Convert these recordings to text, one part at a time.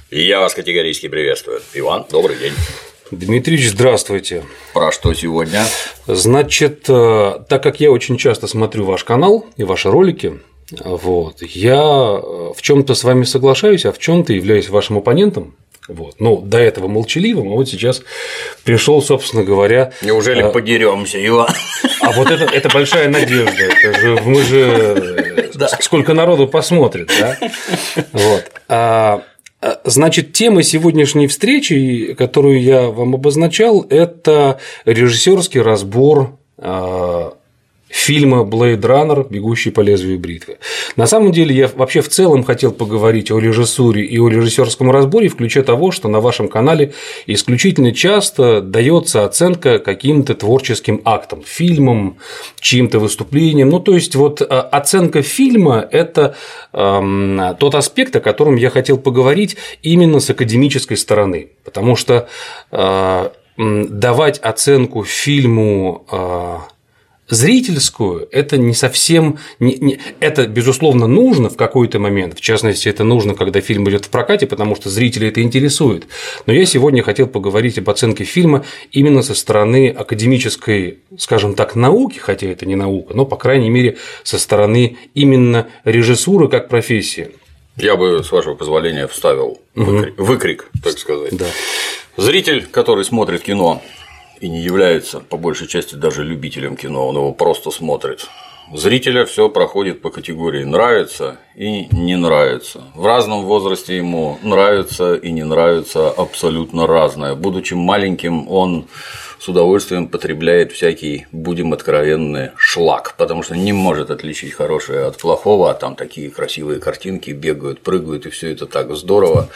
Я вас категорически приветствую. Иван, добрый день. Дмитрич, здравствуйте. Про что сегодня? Значит, так как я очень часто смотрю ваш канал и ваши ролики, я в чем-то с вами соглашаюсь, а в чем-то являюсь вашим оппонентом. Ну, до этого молчаливым, а вот сейчас пришел, собственно говоря. Неужели подеремся, Иван? А вот это большая надежда. Это же мы же сколько народу посмотрит, да? Значит, тема сегодняшней встречи, которую я вам обозначал, это режиссерский разбор фильма «Blade Runner. Бегущий по лезвию бритвы». На самом деле, я вообще в целом хотел поговорить о режиссуре и о режиссерском разборе в ключе того, что на вашем канале исключительно часто дается оценка каким-то творческим актам, фильмам, чьим-то выступлениям. Ну, то есть, оценка фильма – это тот аспект, о котором я хотел поговорить именно с академической стороны, потому что давать оценку фильму зрительскую – это не совсем… это, безусловно, нужно в какой-то момент, в частности, это нужно, когда фильм идет в прокате, потому что зрителей это интересует. Но я сегодня хотел поговорить об оценке фильма именно со стороны академической, скажем так, науки, хотя это не наука, но, по крайней мере, со стороны именно режиссуры как профессии. Я бы, с вашего позволения, вставил выкрик, так сказать. Да. Зритель, который смотрит кино и не является, по большей части, даже любителем кино, он его просто смотрит. Зрителя все проходит по категории «нравится» и «не нравится». В разном возрасте ему нравится и не нравится абсолютно разное. Будучи маленьким, он с удовольствием потребляет всякий, будем откровенны, шлак, потому что не может отличить хорошее от плохого, а там такие красивые картинки бегают, прыгают, и все это так здорово.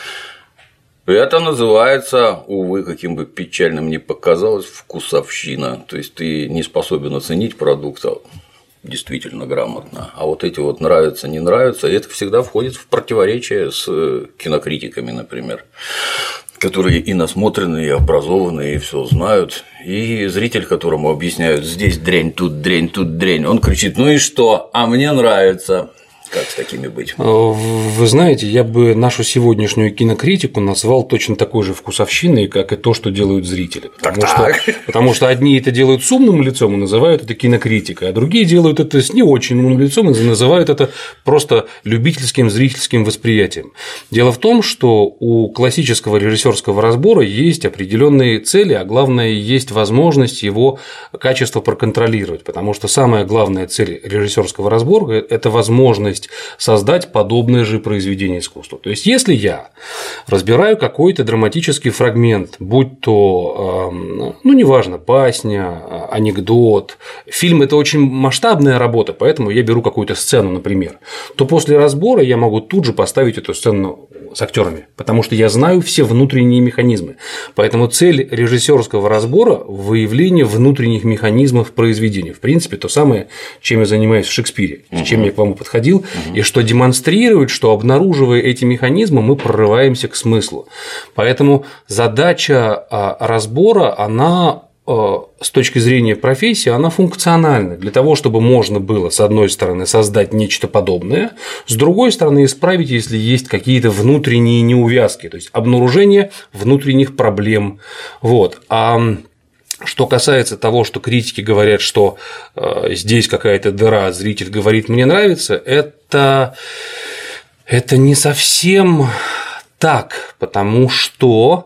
Это называется, увы, каким бы печальным ни показалось, вкусовщина. То есть ты не способен оценить продукт действительно грамотно. А вот эти нравятся, не нравятся, и это всегда входит в противоречие с кинокритиками, например, которые и насмотрены, и образованные, и все знают. И зритель, которому объясняют: здесь дрянь, тут дрянь, он кричит: ну и что? А мне нравится. Как с такими быть? Вы знаете, я бы нашу сегодняшнюю кинокритику назвал точно такой же вкусовщиной, как и то, что делают зрители. Потому что одни это делают с умным лицом и называют это кинокритикой, а другие делают это с не очень умным лицом и называют это просто любительским зрительским восприятием. Дело в том, что у классического режиссерского разбора есть определенные цели, а главное, есть возможность его качество проконтролировать, потому что самая главная цель режиссерского разбора – это возможность создать подобное же произведение искусства. То есть, если я разбираю какой-то драматический фрагмент, будь то, неважно, басня, анекдот, фильм – это очень масштабная работа, поэтому я беру какую-то сцену, например, то после разбора я могу тут же поставить эту сцену с актерами, потому что я знаю все внутренние механизмы. Поэтому цель режиссерского разбора – выявление внутренних механизмов произведения. В принципе, то самое, чем я занимаюсь в Шекспире, с чем я к вам подходил, и что демонстрирует, что, обнаруживая эти механизмы, мы прорываемся к смыслу. Поэтому задача разбора, она с точки зрения профессии, она функциональна для того, чтобы можно было, с одной стороны, создать нечто подобное, с другой стороны, исправить, если есть какие-то внутренние неувязки, то есть обнаружение внутренних проблем. А что касается того, что критики говорят, что здесь какая-то дыра, зритель говорит: мне нравится, это не совсем так, потому что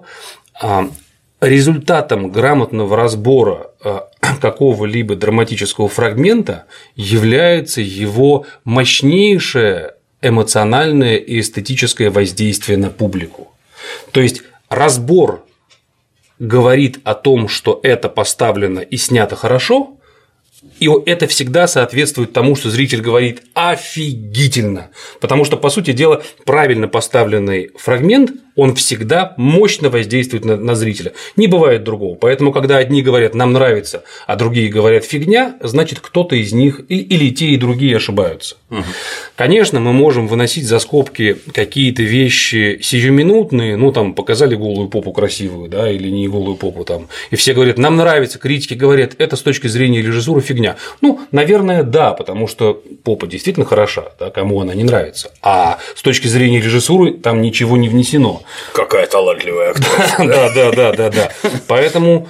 результатом грамотного разбора какого-либо драматического фрагмента является его мощнейшее эмоциональное и эстетическое воздействие на публику. То есть разбор говорит о том, что это поставлено и снято хорошо, и это всегда соответствует тому, что зритель говорит: офигительно, потому что, по сути дела, правильно поставленный фрагмент, он всегда мощно воздействует на зрителя, не бывает другого. Поэтому, когда одни говорят: нам нравится, а другие говорят: фигня, значит, кто-то из них или те, и другие ошибаются. Конечно, мы можем выносить за скобки какие-то вещи сиюминутные, ну, там, показали голую попу красивую, да, или не голую попу там, и все говорят, нам нравится, критики говорят, это с точки зрения режиссуры фигня. Ну, наверное, да, потому что попа действительно хороша, да, кому она не нравится, а с точки зрения режиссуры там ничего не внесено. Какая талантливая актриса. Да. Поэтому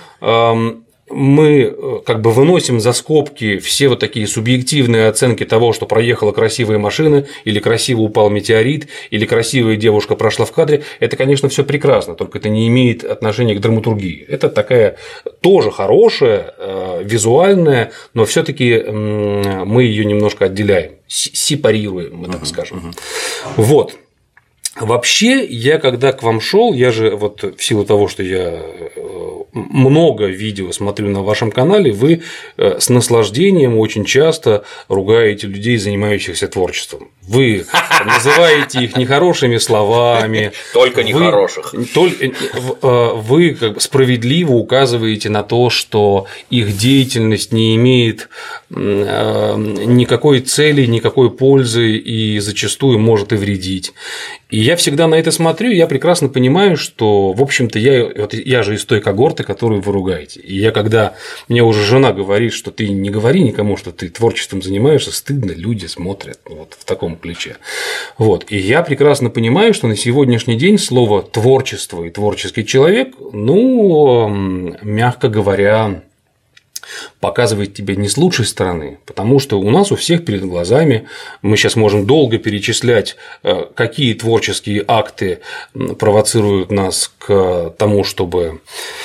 мы как бы выносим за скобки все вот такие субъективные оценки того, что проехала красивая машина, или красиво упал метеорит, или красивая девушка прошла в кадре. Это, конечно, все прекрасно, только это не имеет отношения к драматургии. Это такая тоже хорошая, визуальная, но все-таки мы ее немножко отделяем, сепарируем, мы так скажем. Вот. Вообще, я когда к вам шел, я же вот в силу того, что я много видео смотрю на вашем канале, вы с наслаждением очень часто ругаете людей, занимающихся творчеством. Вы называете их нехорошими словами. Только нехороших. Вы как бы справедливо указываете на то, что их деятельность не имеет никакой цели, никакой пользы и зачастую может и вредить. И я всегда на это смотрю, и я прекрасно понимаю, что, в общем-то, я же из той когорты, которую вы ругаете. И я, когда мне уже жена говорит, что ты не говори никому, что ты творчеством занимаешься, стыдно, люди смотрят вот в таком ключе. Вот. И я прекрасно понимаю, что на сегодняшний день слово творчество и творческий человек, ну, мягко говоря, показывает тебя не с лучшей стороны, потому что у нас у всех перед глазами мы сейчас можем долго перечислять, какие творческие акты провоцируют нас к тому, чтобы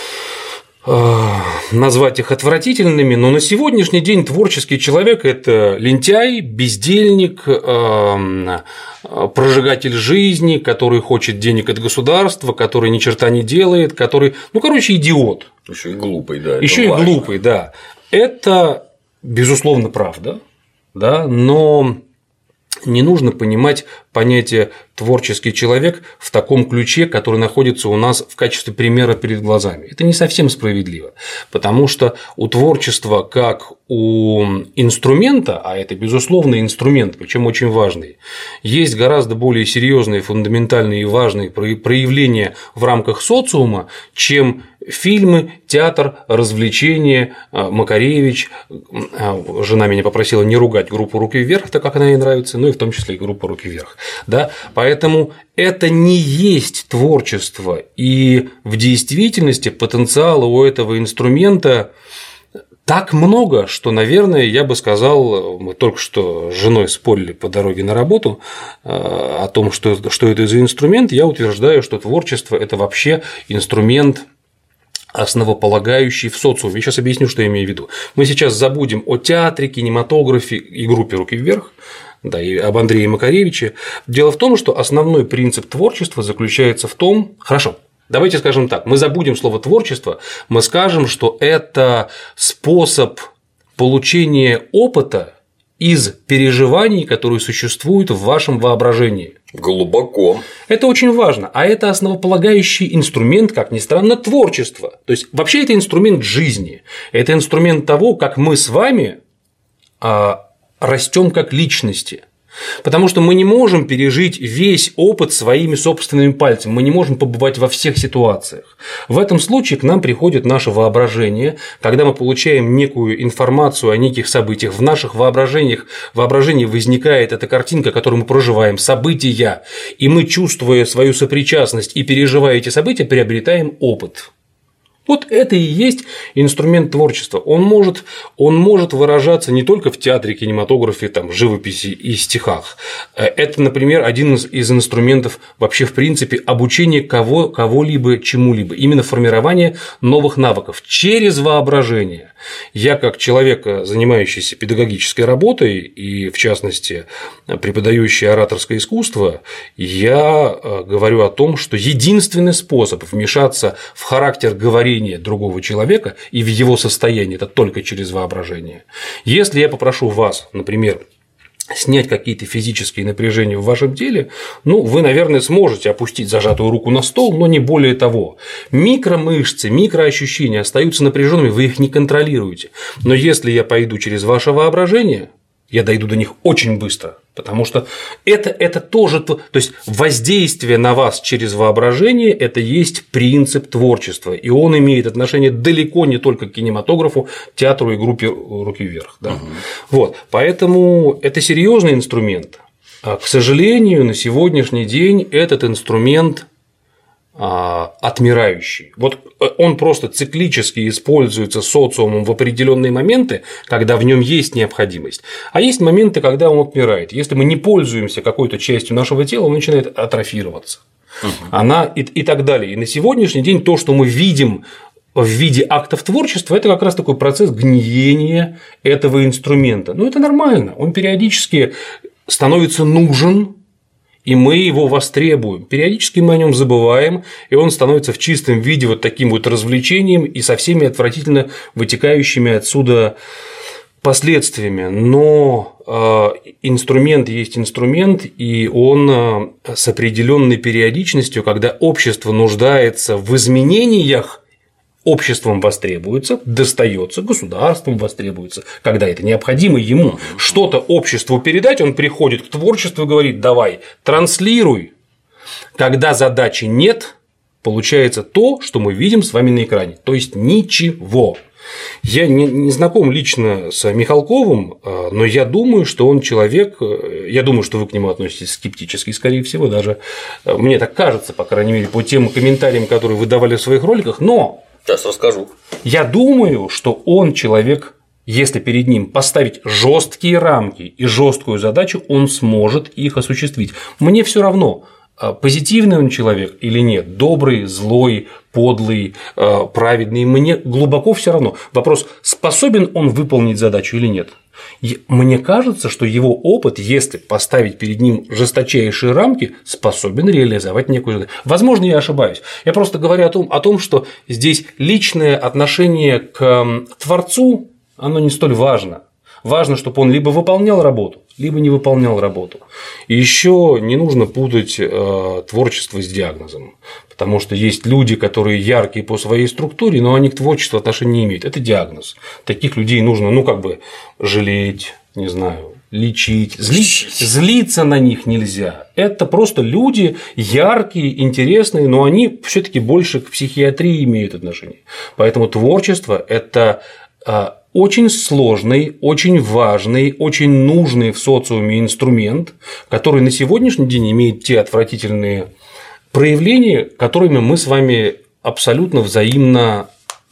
назвать их отвратительными, но на сегодняшний день творческий человек – это лентяй, бездельник, прожигатель жизни, который хочет денег от государства, который ни черта не делает, который, ну, короче, идиот. Еще и глупый, да. Еще и глупый, да. Это, безусловно, правда, да, но не нужно понимать понятие творческий человек в таком ключе, который находится у нас в качестве примера перед глазами. Это не совсем справедливо, потому что у творчества, как у инструмента, а это, безусловно, инструмент, причем очень важный, есть гораздо более серьезные, фундаментальные и важные проявления в рамках социума, чем фильмы, театр, развлечения, Макаревич. Жена меня попросила не ругать группу «Руки вверх», так как она ей нравится, ну и в том числе и группу «Руки вверх». Да? Поэтому это не есть творчество, и в действительности потенциала у этого инструмента так много, что, наверное, я бы сказал, мы только что с женой спорили по дороге на работу о том, что это за инструмент, я утверждаю, что творчество – это вообще инструмент, основополагающий в социуме. Я сейчас объясню, что я имею в виду. Мы сейчас забудем о театре, кинематографе и группе «Руки вверх», да, и об Андрее Макаревиче. Дело в том, что основной принцип творчества заключается в том… Хорошо, давайте скажем так, мы забудем слово «творчество», мы скажем, что это способ получения опыта из переживаний, которые существуют в вашем воображении. Глубоко. Это очень важно, а это основополагающий инструмент, как ни странно, творчества. То есть вообще это инструмент жизни, это инструмент того, как мы с вами растем как личности. Потому что мы не можем пережить весь опыт своими собственными пальцами, мы не можем побывать во всех ситуациях. В этом случае к нам приходит наше воображение, когда мы получаем некую информацию о неких событиях, в наших воображении возникает эта картинка, которую мы проживаем, события, и мы, чувствуя свою сопричастность и переживая эти события, приобретаем опыт. Вот это и есть инструмент творчества. Он может выражаться не только в театре, кинематографе, там, живописи и стихах. Это, например, один из инструментов вообще в принципе обучения кого-либо чему-либо, именно формирование новых навыков через воображение. Я, как человек, занимающийся педагогической работой и, в частности, преподающий ораторское искусство, я говорю о том, что единственный способ вмешаться в характер говорения другого человека и в его состояние – это только через воображение. Если я попрошу вас, например, снять какие-то физические напряжения в вашем теле, ну, вы, наверное, сможете опустить зажатую руку на стол, но не более того. Микромышцы, микроощущения остаются напряженными, вы их не контролируете. Но если я пойду через ваше воображение, я дойду до них очень быстро, потому что это тоже, то есть воздействие на вас через воображение – это есть принцип творчества, и он имеет отношение далеко не только к кинематографу, театру и группе «Руки вверх». Да? Вот, поэтому это серьезный инструмент. А, к сожалению, на сегодняшний день этот инструмент отмирающий. Вот он просто циклически используется социумом в определенные моменты, когда в нем есть необходимость, а есть моменты, когда он отмирает. Если мы не пользуемся какой-то частью нашего тела, он начинает атрофироваться. Она и так далее. И на сегодняшний день то, что мы видим в виде актов творчества, это как раз такой процесс гниения этого инструмента. Но это нормально, он периодически становится нужен, и мы его востребуем. Периодически мы о нем забываем, и он становится в чистом виде вот таким вот развлечением и со всеми отвратительно вытекающими отсюда последствиями. Но инструмент есть инструмент, и он с определенной периодичностью, когда общество нуждается в изменениях, обществом востребуется, достается, государством востребуется, когда это необходимо ему что-то обществу передать, он приходит к творчеству и говорит: давай, транслируй. Когда задачи нет, получается то, что мы видим с вами на экране, то есть ничего. Я не знаком лично с Михалковым, но я думаю, что он человек, я думаю, что вы к нему относитесь скептически, скорее всего, даже мне так кажется, по крайней мере, по тем комментариям, которые вы давали в своих роликах, но сейчас расскажу. Я думаю, что он человек, если перед ним поставить жесткие рамки и жесткую задачу, он сможет их осуществить. Мне все равно, позитивный он человек или нет, добрый, злой, подлый, праведный, мне глубоко все равно. Вопрос, способен он выполнить задачу или нет. Мне кажется, что его опыт, если поставить перед ним жесточайшие рамки, способен реализовать некую задачу. Возможно, я ошибаюсь. Я просто говорю о том, что здесь личное отношение к Творцу, оно не столь важно. Важно, чтобы он либо выполнял работу, либо не выполнял работу. И еще не нужно путать творчество с диагнозом, потому что есть люди, которые яркие по своей структуре, но они к творчеству отношения не имеют. Это диагноз. Таких людей нужно, жалеть, не знаю, лечить, злиться на них нельзя. Это просто люди яркие, интересные, но они все-таки больше к психиатрии имеют отношение. Поэтому творчество – это очень сложный, очень важный, очень нужный в социуме инструмент, который на сегодняшний день имеет те отвратительные проявления, которыми мы с вами абсолютно взаимно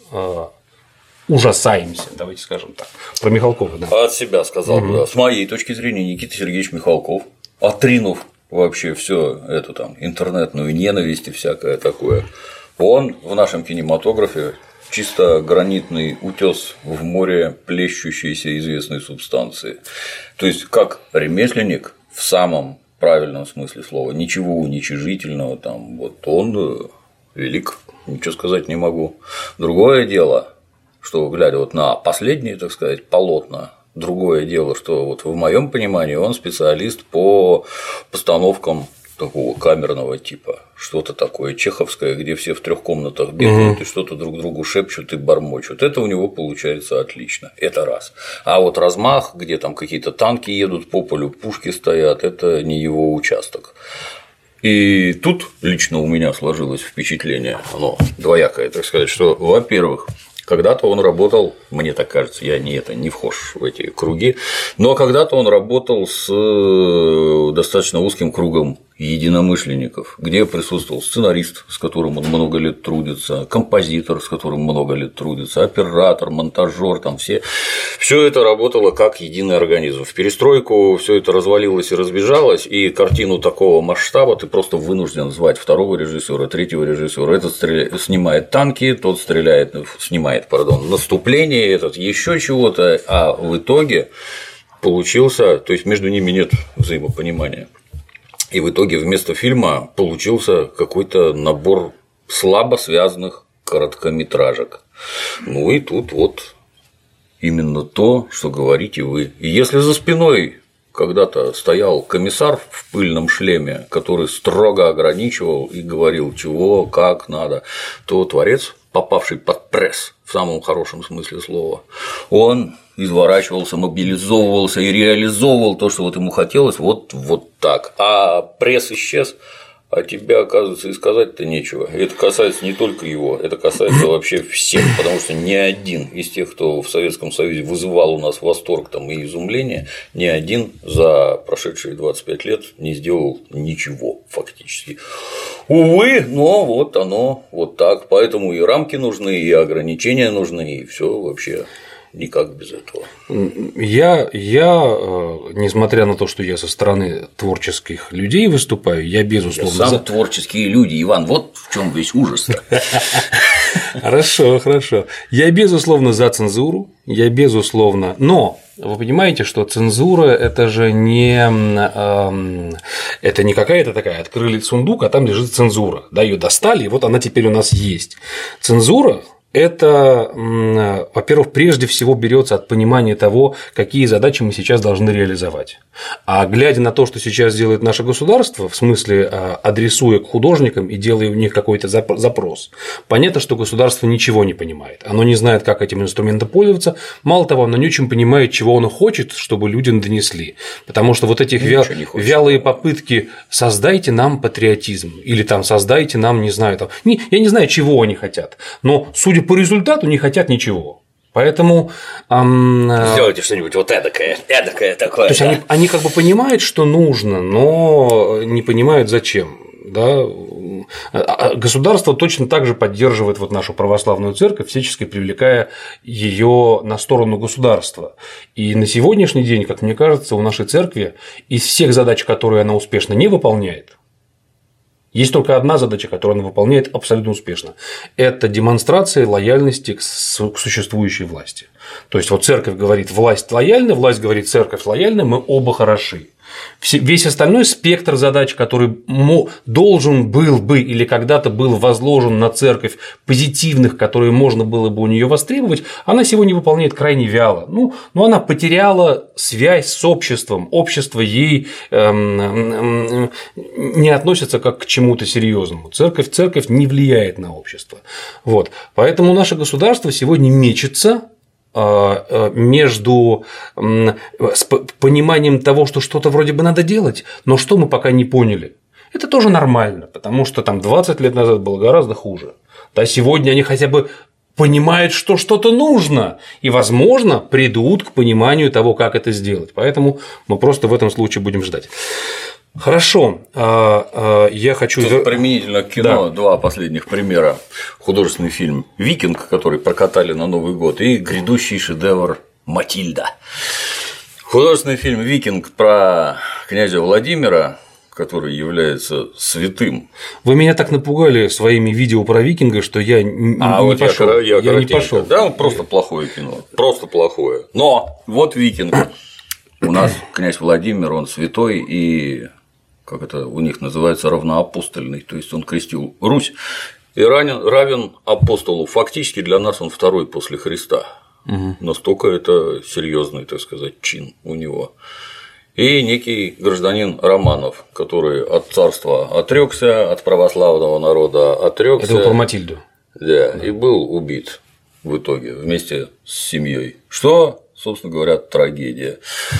ужасаемся, давайте скажем так. Про Михалкова, да. От себя сказал бы, да. С моей точки зрения, Никита Сергеевич Михалков, отринув вообще все эту там интернетную ненависть и всякое такое, он в нашем кинематографе чисто гранитный утес в море плещущейся известной субстанции. То есть, как ремесленник в самом правильном смысле слова, ничего уничижительного, там, вот он велик, ничего сказать не могу. Другое дело, что, глядя вот на последние, так сказать, полотна, другое дело, что вот в моем понимании он специалист по постановкам такого камерного типа, что-то такое чеховское, где все в 3 комнатах бегают и что-то друг другу шепчут и бормочут. Это у него получается отлично. Это раз. А вот размах, где там какие-то танки едут по полю, пушки стоят, это не его участок. И тут лично у меня сложилось впечатление, оно двоякое, так сказать, что, во-первых, когда-то он работал, мне так кажется, я не вхож в эти круги, но когда-то он работал с достаточно узким кругом единомышленников, где присутствовал сценарист, с которым он много лет трудится, композитор, с которым много лет трудится, оператор, монтажер, там все это работало как единый организм. В перестройку все это развалилось и разбежалось, и картину такого масштаба ты просто вынужден звать 2-го режиссера, 3-го режиссера. Этот снимает танки, тот снимает наступление, этот еще чего-то, а в итоге получился, то есть между ними нет взаимопонимания. И в итоге вместо фильма получился какой-то набор слабо связанных короткометражек. Ну и тут вот именно то, что говорите вы. И если за спиной когда-то стоял комиссар в пыльном шлеме, который строго ограничивал и говорил, чего, как надо, то творец, попавший под пресс в самом хорошем смысле слова, он изворачивался, мобилизовывался и реализовывал то, что вот ему хотелось, вот так. А пресс исчез, а тебе, оказывается, и сказать-то нечего. И это касается не только его, это касается вообще всех, потому что ни один из тех, кто в Советском Союзе вызывал у нас восторг там, и изумление, ни один за прошедшие 25 лет не сделал ничего фактически. Увы, но вот оно вот так. Поэтому и рамки нужны, и ограничения нужны, и все вообще. Никак без этого. Я, несмотря на то, что я со стороны творческих людей выступаю, я безусловно. Сам творческие люди, Иван, вот в чем весь ужас. Хорошо. Я безусловно за цензуру, но вы понимаете, что цензура – это же не какая-то такая, открыли сундук, а там лежит цензура, да, ее достали, и вот она теперь у нас есть. Цензура – это, во-первых, прежде всего берется от понимания того, какие задачи мы сейчас должны реализовать. А глядя на то, что сейчас делает наше государство, в смысле адресуя к художникам и делая у них какой-то запрос, понятно, что государство ничего не понимает. Оно не знает, как этим инструментом пользоваться. Мало того, оно не очень понимает, чего оно хочет, чтобы люди донесли. Потому что вот эти вялые попытки «создайте нам патриотизм» или там «создайте нам, не знаю, там…» Я не знаю, чего они хотят, но судя по результату не хотят ничего. Поэтому сделайте что-нибудь вот эдакое такое. То есть они как бы понимают, что нужно, но не понимают, зачем. Да? Государство точно так же поддерживает вот нашу православную церковь, всячески привлекая ее на сторону государства. И на сегодняшний день, как мне кажется, у нашей церкви из всех задач, которые она успешно не выполняет, есть только одна задача, которую она выполняет абсолютно успешно. Это демонстрация лояльности к существующей власти. То есть, вот церковь говорит, власть лояльна, власть говорит, церковь лояльна, мы оба хороши. Весь остальной спектр задач, который должен был бы или когда-то был возложен на церковь, позитивных, которые можно было бы у нее востребовать, она сегодня выполняет крайне вяло. Но она потеряла связь с обществом, общество ей не относится как к чему-то серьезному. Церковь не влияет на общество. Вот. Поэтому наше государство сегодня мечется между пониманием того, что что-то вроде бы надо делать, но что мы пока не поняли. Это тоже нормально, потому что там 20 лет назад было гораздо хуже. Да, сегодня они хотя бы понимают, что что-то нужно, и, возможно, придут к пониманию того, как это сделать. Поэтому мы просто в этом случае будем ждать. Хорошо, я хочу… Тут применительно к кино два последних примера. Художественный фильм «Викинг», который прокатали на Новый год, и грядущий шедевр «Матильда». Художественный фильм «Викинг» про князя Владимира, который является святым. Вы меня так напугали своими видео про викинга, что я не пошел. Я не пошел. Да, просто плохое кино. Просто плохое. Но вот «Викинг». У нас князь Владимир, он святой и, как это у них называется, равноапостольный, то есть он крестил Русь и равен апостолу. Фактически для нас он второй после Христа. Угу. Настолько это серьезный, так сказать, чин у него. И некий гражданин Романов, который от царства отрекся, от православного народа отрекся. Это про Матильду. Да, и был убит в итоге вместе с семьей. Что, собственно говоря, трагедия.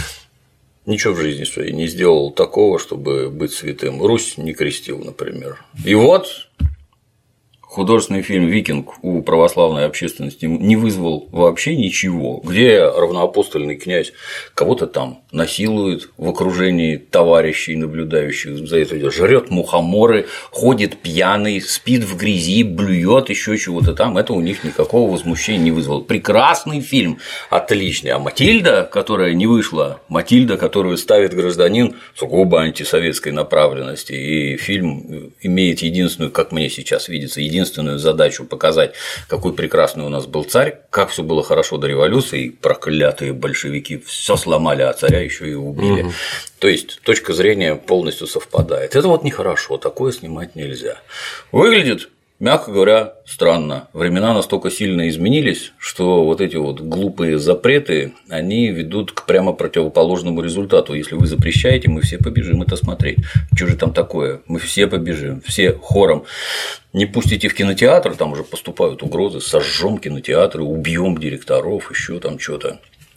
Ничего в жизни своей не сделал такого, чтобы быть святым. Русь не крестил, например. И вот художественный фильм «Викинг» у православной общественности не вызвал вообще ничего, где равноапостольный князь кого-то там насилует в окружении товарищей, наблюдающих за это, жрет мухоморы, ходит пьяный, спит в грязи, блюет, еще чего-то там. Это у них никакого возмущения не вызвало. Прекрасный фильм, отличный. А Матильда, которая не вышла, Матильда, которую ставит гражданин сугубо антисоветской направленности, и фильм имеет единственную, как мне сейчас видится, единственную задачу показать, какой прекрасный у нас был царь, как все было хорошо до революции, и проклятые большевики все сломали, а царя еще и убили. Угу. То есть точка зрения полностью совпадает. Это вот нехорошо, такое снимать нельзя. Выглядит, мягко говоря, странно. Времена настолько сильно изменились, что вот эти вот глупые запреты, они ведут к прямо противоположному результату. Если вы запрещаете, мы все побежим это смотреть. Что же там такое? Мы все побежим, все хором. Не пустите в кинотеатр, там уже поступают угрозы, сожжем кинотеатры, убьем директоров, еще там что-то.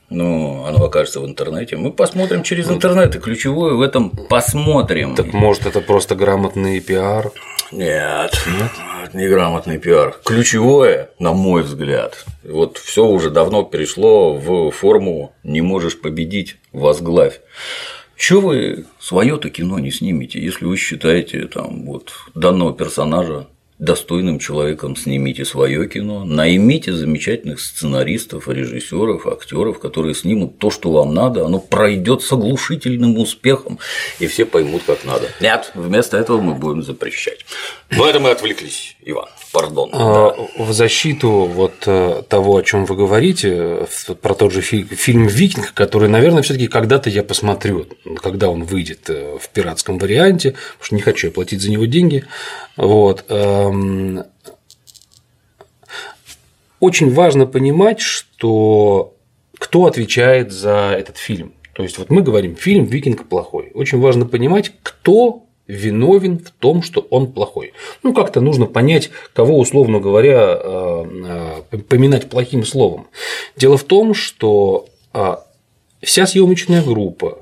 Ну, оно окажется в интернете. Мы посмотрим через интернет, и ключевое в этом посмотрим. Так может это просто грамотный пиар? Нет, неграмотный пиар. Ключевое, на мой взгляд, вот все уже давно перешло в форму «не можешь победить, возглавь». Чего вы свое-то кино не снимете, если вы считаете там вот данного персонажа достойным человеком, снимите свое кино, наймите замечательных сценаристов, режиссеров, актеров, которые снимут то, что вам надо, оно пройдет с оглушительным успехом, и все поймут, как надо. Нет, вместо этого мы будем запрещать. Но это мы отвлеклись, Иван. Пардон. В защиту вот того, о чем вы говорите, про тот же фильм «Викинг», который, наверное, все-таки когда-то я посмотрю, когда он выйдет в пиратском варианте, потому что не хочу я платить за него деньги. Вот. Очень важно понимать, что кто отвечает за этот фильм. То есть, вот мы говорим, фильм «Викинг» плохой. Очень важно понимать, кто виновен в том, что он плохой. Ну, как-то нужно понять, кого, условно говоря, поминать плохим словом. Дело в том, что вся съемочная группа,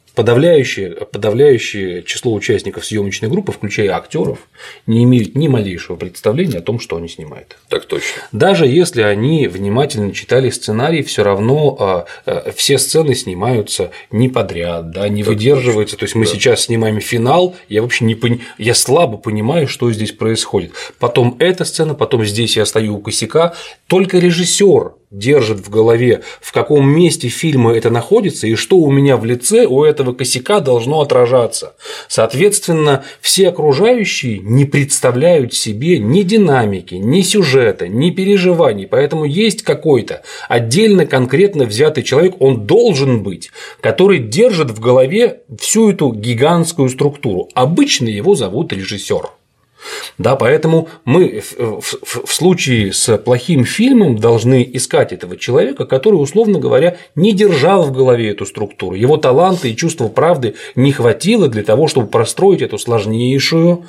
подавляющее число участников съемочной группы, включая актеров, не имеют ни малейшего представления о том, что они снимают. Так точно. Даже если они внимательно читали сценарий, все равно все сцены снимаются не подряд, да, не выдерживаются. То есть мы сейчас снимаем финал, я вообще я слабо понимаю, что здесь происходит. Потом эта сцена, потом здесь я стою у косяка. Только режиссер держит в голове, в каком месте фильма это находится и что у меня в лице у этого косяка должно отражаться. Соответственно, все окружающие не представляют себе ни динамики, ни сюжета, ни переживаний, поэтому есть какой-то отдельно конкретно взятый человек, он должен быть, который держит в голове всю эту гигантскую структуру. Обычно его зовут режиссер. Да, поэтому мы в случае с плохим фильмом должны искать этого человека, который, условно говоря, не держал в голове эту структуру. Его таланта и чувства правды не хватило для того, чтобы простроить эту сложнейшую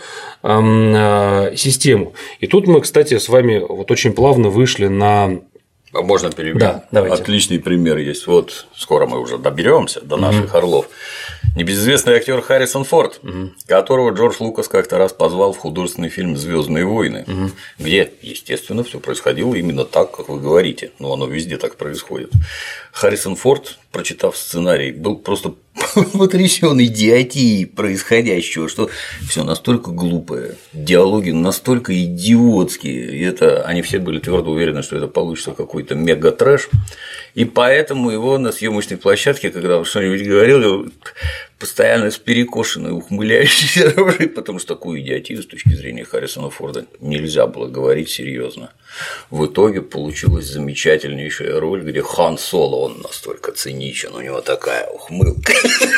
систему. И тут мы, кстати, с вами вот очень плавно вышли на… А можно перебить? Да, давайте. Отличный пример есть. Вот скоро мы уже доберемся до наших орлов. Небезызвестный актер Харрисон Форд, которого Джордж Лукас как-то раз позвал в художественный фильм «Звездные войны», где, естественно, все происходило именно так, как вы говорите. Но оно везде так происходит. Харрисон Форд, прочитав сценарий, был просто потрясен идиотией происходящего, что все настолько глупое, диалоги настолько идиотские, и это они все были твердо уверены, что это получится какой-то мега-трэш, и поэтому его на съемочной площадке, когда он что-нибудь говорил, постоянно с перекошенной, ухмыляющейся рожей, потому что такую идиотию с точки зрения Харрисона Форда нельзя было говорить серьезно. В итоге получилась замечательнейшая роль, где Хан Соло, он настолько циничен, у него такая ухмылка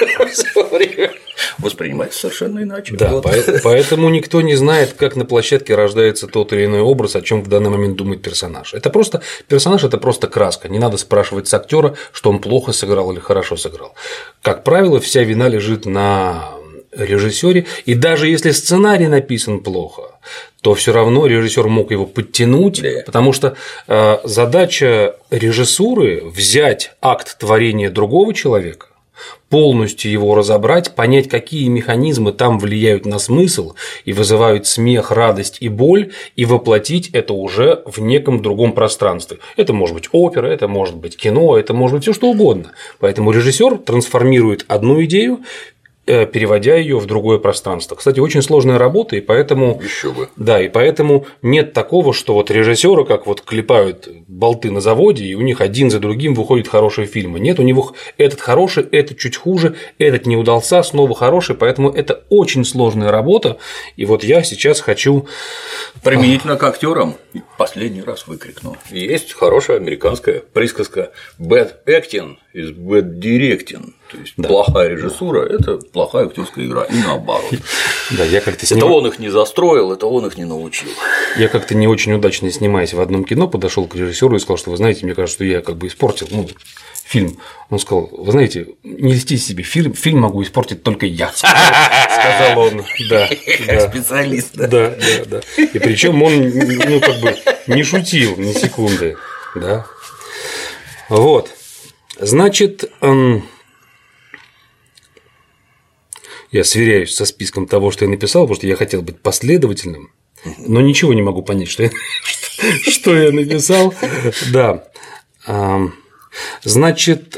воспринимается совершенно иначе. Да, поэтому никто не знает, как на площадке рождается тот или иной образ, о чем в данный момент думает персонаж. Это просто персонаж, это просто краска. Не надо спрашивать с актера, что он плохо сыграл или хорошо сыграл. Как правило, вся вина лежит на режиссере, и даже если сценарий написан плохо, то все равно режиссер мог его подтянуть, потому что задача режиссуры – взять акт творения другого человека, полностью его разобрать, понять, какие механизмы там влияют на смысл и вызывают смех, радость и боль, и воплотить это уже в неком другом пространстве. Это может быть опера, это может быть кино, это может быть все что угодно. Поэтому режиссер трансформирует одну идею, переводя ее в другое пространство. Кстати, очень сложная работа, и поэтому… Еще бы. Да, и поэтому нет такого, что вот режиссеры как вот клепают болты на заводе, и у них один за другим выходят хорошие фильмы. Нет, у них этот хороший, этот чуть хуже, этот не удался, снова хороший, поэтому это очень сложная работа. И вот я сейчас хочу… Применительно к актерам последний раз выкрикну. Есть хорошая американская присказка «bad acting is bad directing». То есть плохая режиссура – это плохая актерская игра, и наоборот. Да, я как-то это он их не застроил, это он их не научил. Я как-то не очень удачно снимаясь в одном кино, подошел к режиссеру и сказал, что вы знаете, мне кажется, что я как бы испортил фильм. Он сказал, вы знаете, не льстите себе, фильм могу испортить только я, сказал он. Да, специалист. Да. И причем он как бы не шутил ни секунды. Да. Вот. Значит, я сверяюсь со списком того, что я написал, потому что я хотел быть последовательным, но ничего не могу понять, что я написал. Да. Значит,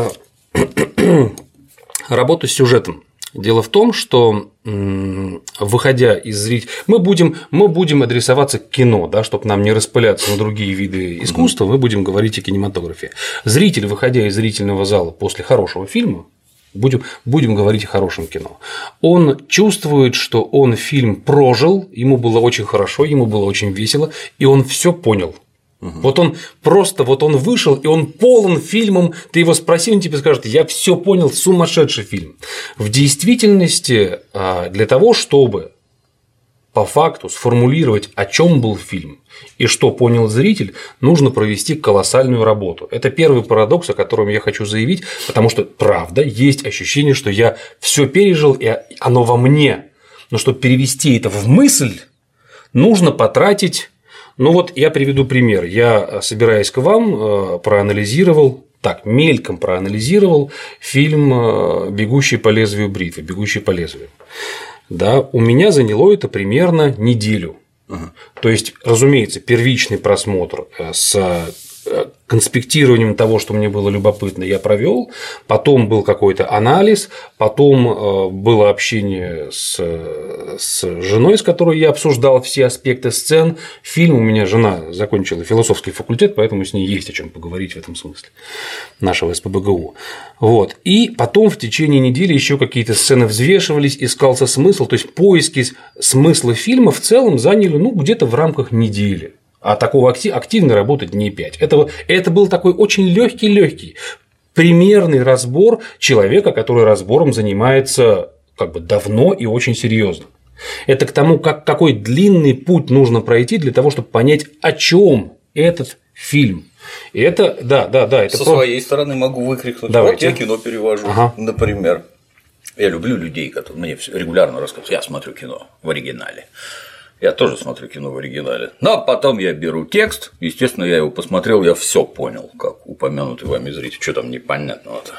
работа с сюжетом. Дело в том, что, выходя из зрителя, мы будем адресоваться к кино, да, чтобы нам не распыляться на другие виды искусства, мы будем говорить о кинематографе. Зритель, выходя из зрительного зала после хорошего фильма, будем говорить о хорошем кино. Он чувствует, что он фильм прожил, ему было очень хорошо, ему было очень весело, и он все понял. Вот он вышел, и он полон фильмом, ты его спроси, он тебе скажет: я все понял, сумасшедший фильм. В действительности, для того, чтобы по факту сформулировать, о чем был фильм и что понял зритель, нужно провести колоссальную работу. Это первый парадокс, о котором я хочу заявить, потому что, правда, есть ощущение, что я все пережил, и оно во мне. Но чтобы перевести это в мысль, нужно потратить. Ну вот я приведу пример. Я, собираясь к вам, мельком проанализировал фильм «Бегущий по лезвию бритвы», «Бегущий по лезвию». Да, у меня заняло это примерно неделю. То есть, разумеется, первичный просмотр с конспектированием того, что мне было любопытно, я провел, потом был какой-то анализ, потом было общение с женой, с которой я обсуждал все аспекты сцен. Фильм, у меня жена закончила философский факультет, поэтому с ней есть о чем поговорить в этом смысле, нашего СПбГУ. Вот. И потом в течение недели еще какие-то сцены взвешивались, искался смысл, то есть поиски смысла фильма в целом заняли где-то в рамках недели. А такого активной работы дней 5. Это был такой очень легкий примерный разбор человека, который разбором занимается давно и очень серьезно. Это к тому, какой длинный путь нужно пройти для того, чтобы понять, о чем этот фильм. И это, это со своей стороны могу выкрикнуть. Давайте. Вот я кино перевожу, например. Я люблю людей, которые мне регулярно рассказывают: я смотрю кино в оригинале. Я тоже смотрю кино в оригинале. Но потом я беру текст, естественно, я его посмотрел, я все понял, как упомянутый вами зритель, что там непонятного-то.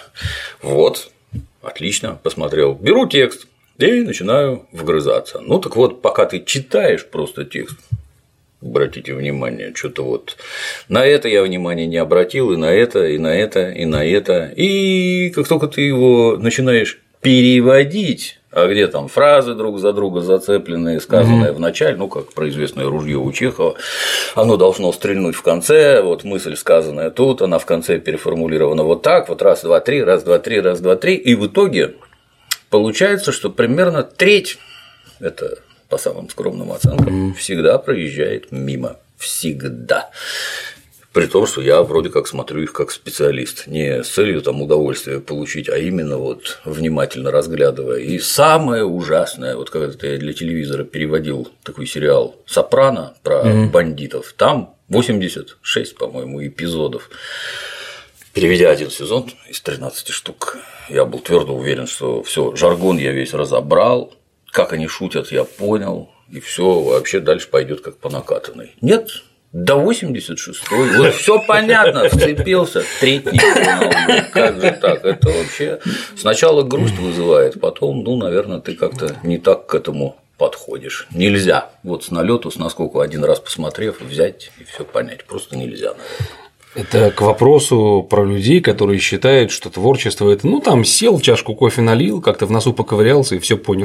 Вот, отлично, посмотрел. Беру текст и начинаю вгрызаться. Ну так вот, пока ты читаешь просто текст, обратите внимание, что-то вот на это я внимания не обратил, и на это, и на это, и на это. И как только ты его начинаешь переводить, а где там фразы друг за друга зацепленные, сказанные в начале, как про известное ружье у Чехова, оно должно стрельнуть в конце, вот мысль, сказанная тут, она в конце переформулирована вот так, вот раз, два, три, раз, два, три, раз, два, три, и в итоге получается, что примерно треть, это по самым скромным оценкам, всегда проезжает мимо, всегда. При том, что я вроде как смотрю их как специалист, не с целью удовольствия получить, а именно внимательно разглядывая. И самое ужасное, когда я для телевизора переводил такой сериал «Сопрано» про бандитов, там 86, по-моему, эпизодов. Переведя один сезон из 13 штук, я был твердо уверен, что все, жаргон я весь разобрал, как они шутят, я понял, и все вообще дальше пойдет как по накатанной. Нет. До 86-й, вот все понятно, вцепился, третий понял, как же так, это вообще сначала грусть вызывает, потом, наверное, ты как-то не так к этому подходишь. Нельзя с налету, с наскоку один раз посмотрев, взять и все понять, просто нельзя, наверное. Это к вопросу про людей, которые считают, что творчество – это сел, чашку кофе налил, как-то в носу поковырялся и все понял.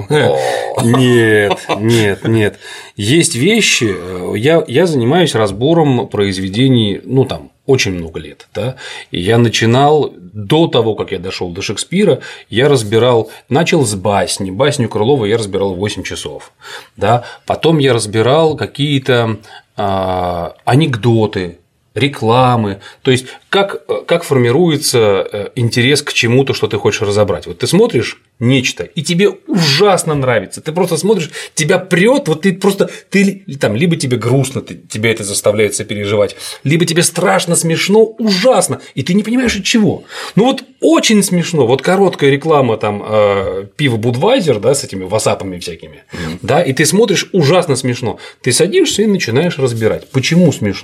Нет. Есть вещи. Я занимаюсь разбором произведений, очень много лет, да, и я начинал до того, как я дошел до Шекспира, я начал с басню Крылова я разбирал 8 часов, да, потом я разбирал какие-то анекдоты, рекламы, то есть как формируется интерес к чему-то, что ты хочешь разобрать. Вот ты смотришь нечто, и тебе ужасно нравится, ты просто смотришь, тебя прет, либо тебе грустно, тебя это заставляет сопереживать, либо тебе страшно, смешно, ужасно, и ты не понимаешь, от чего. Очень смешно, короткая реклама пива Будвайзер, да, с этими васапами всякими, да, и ты смотришь, ужасно смешно, ты садишься и начинаешь разбирать, почему смешно.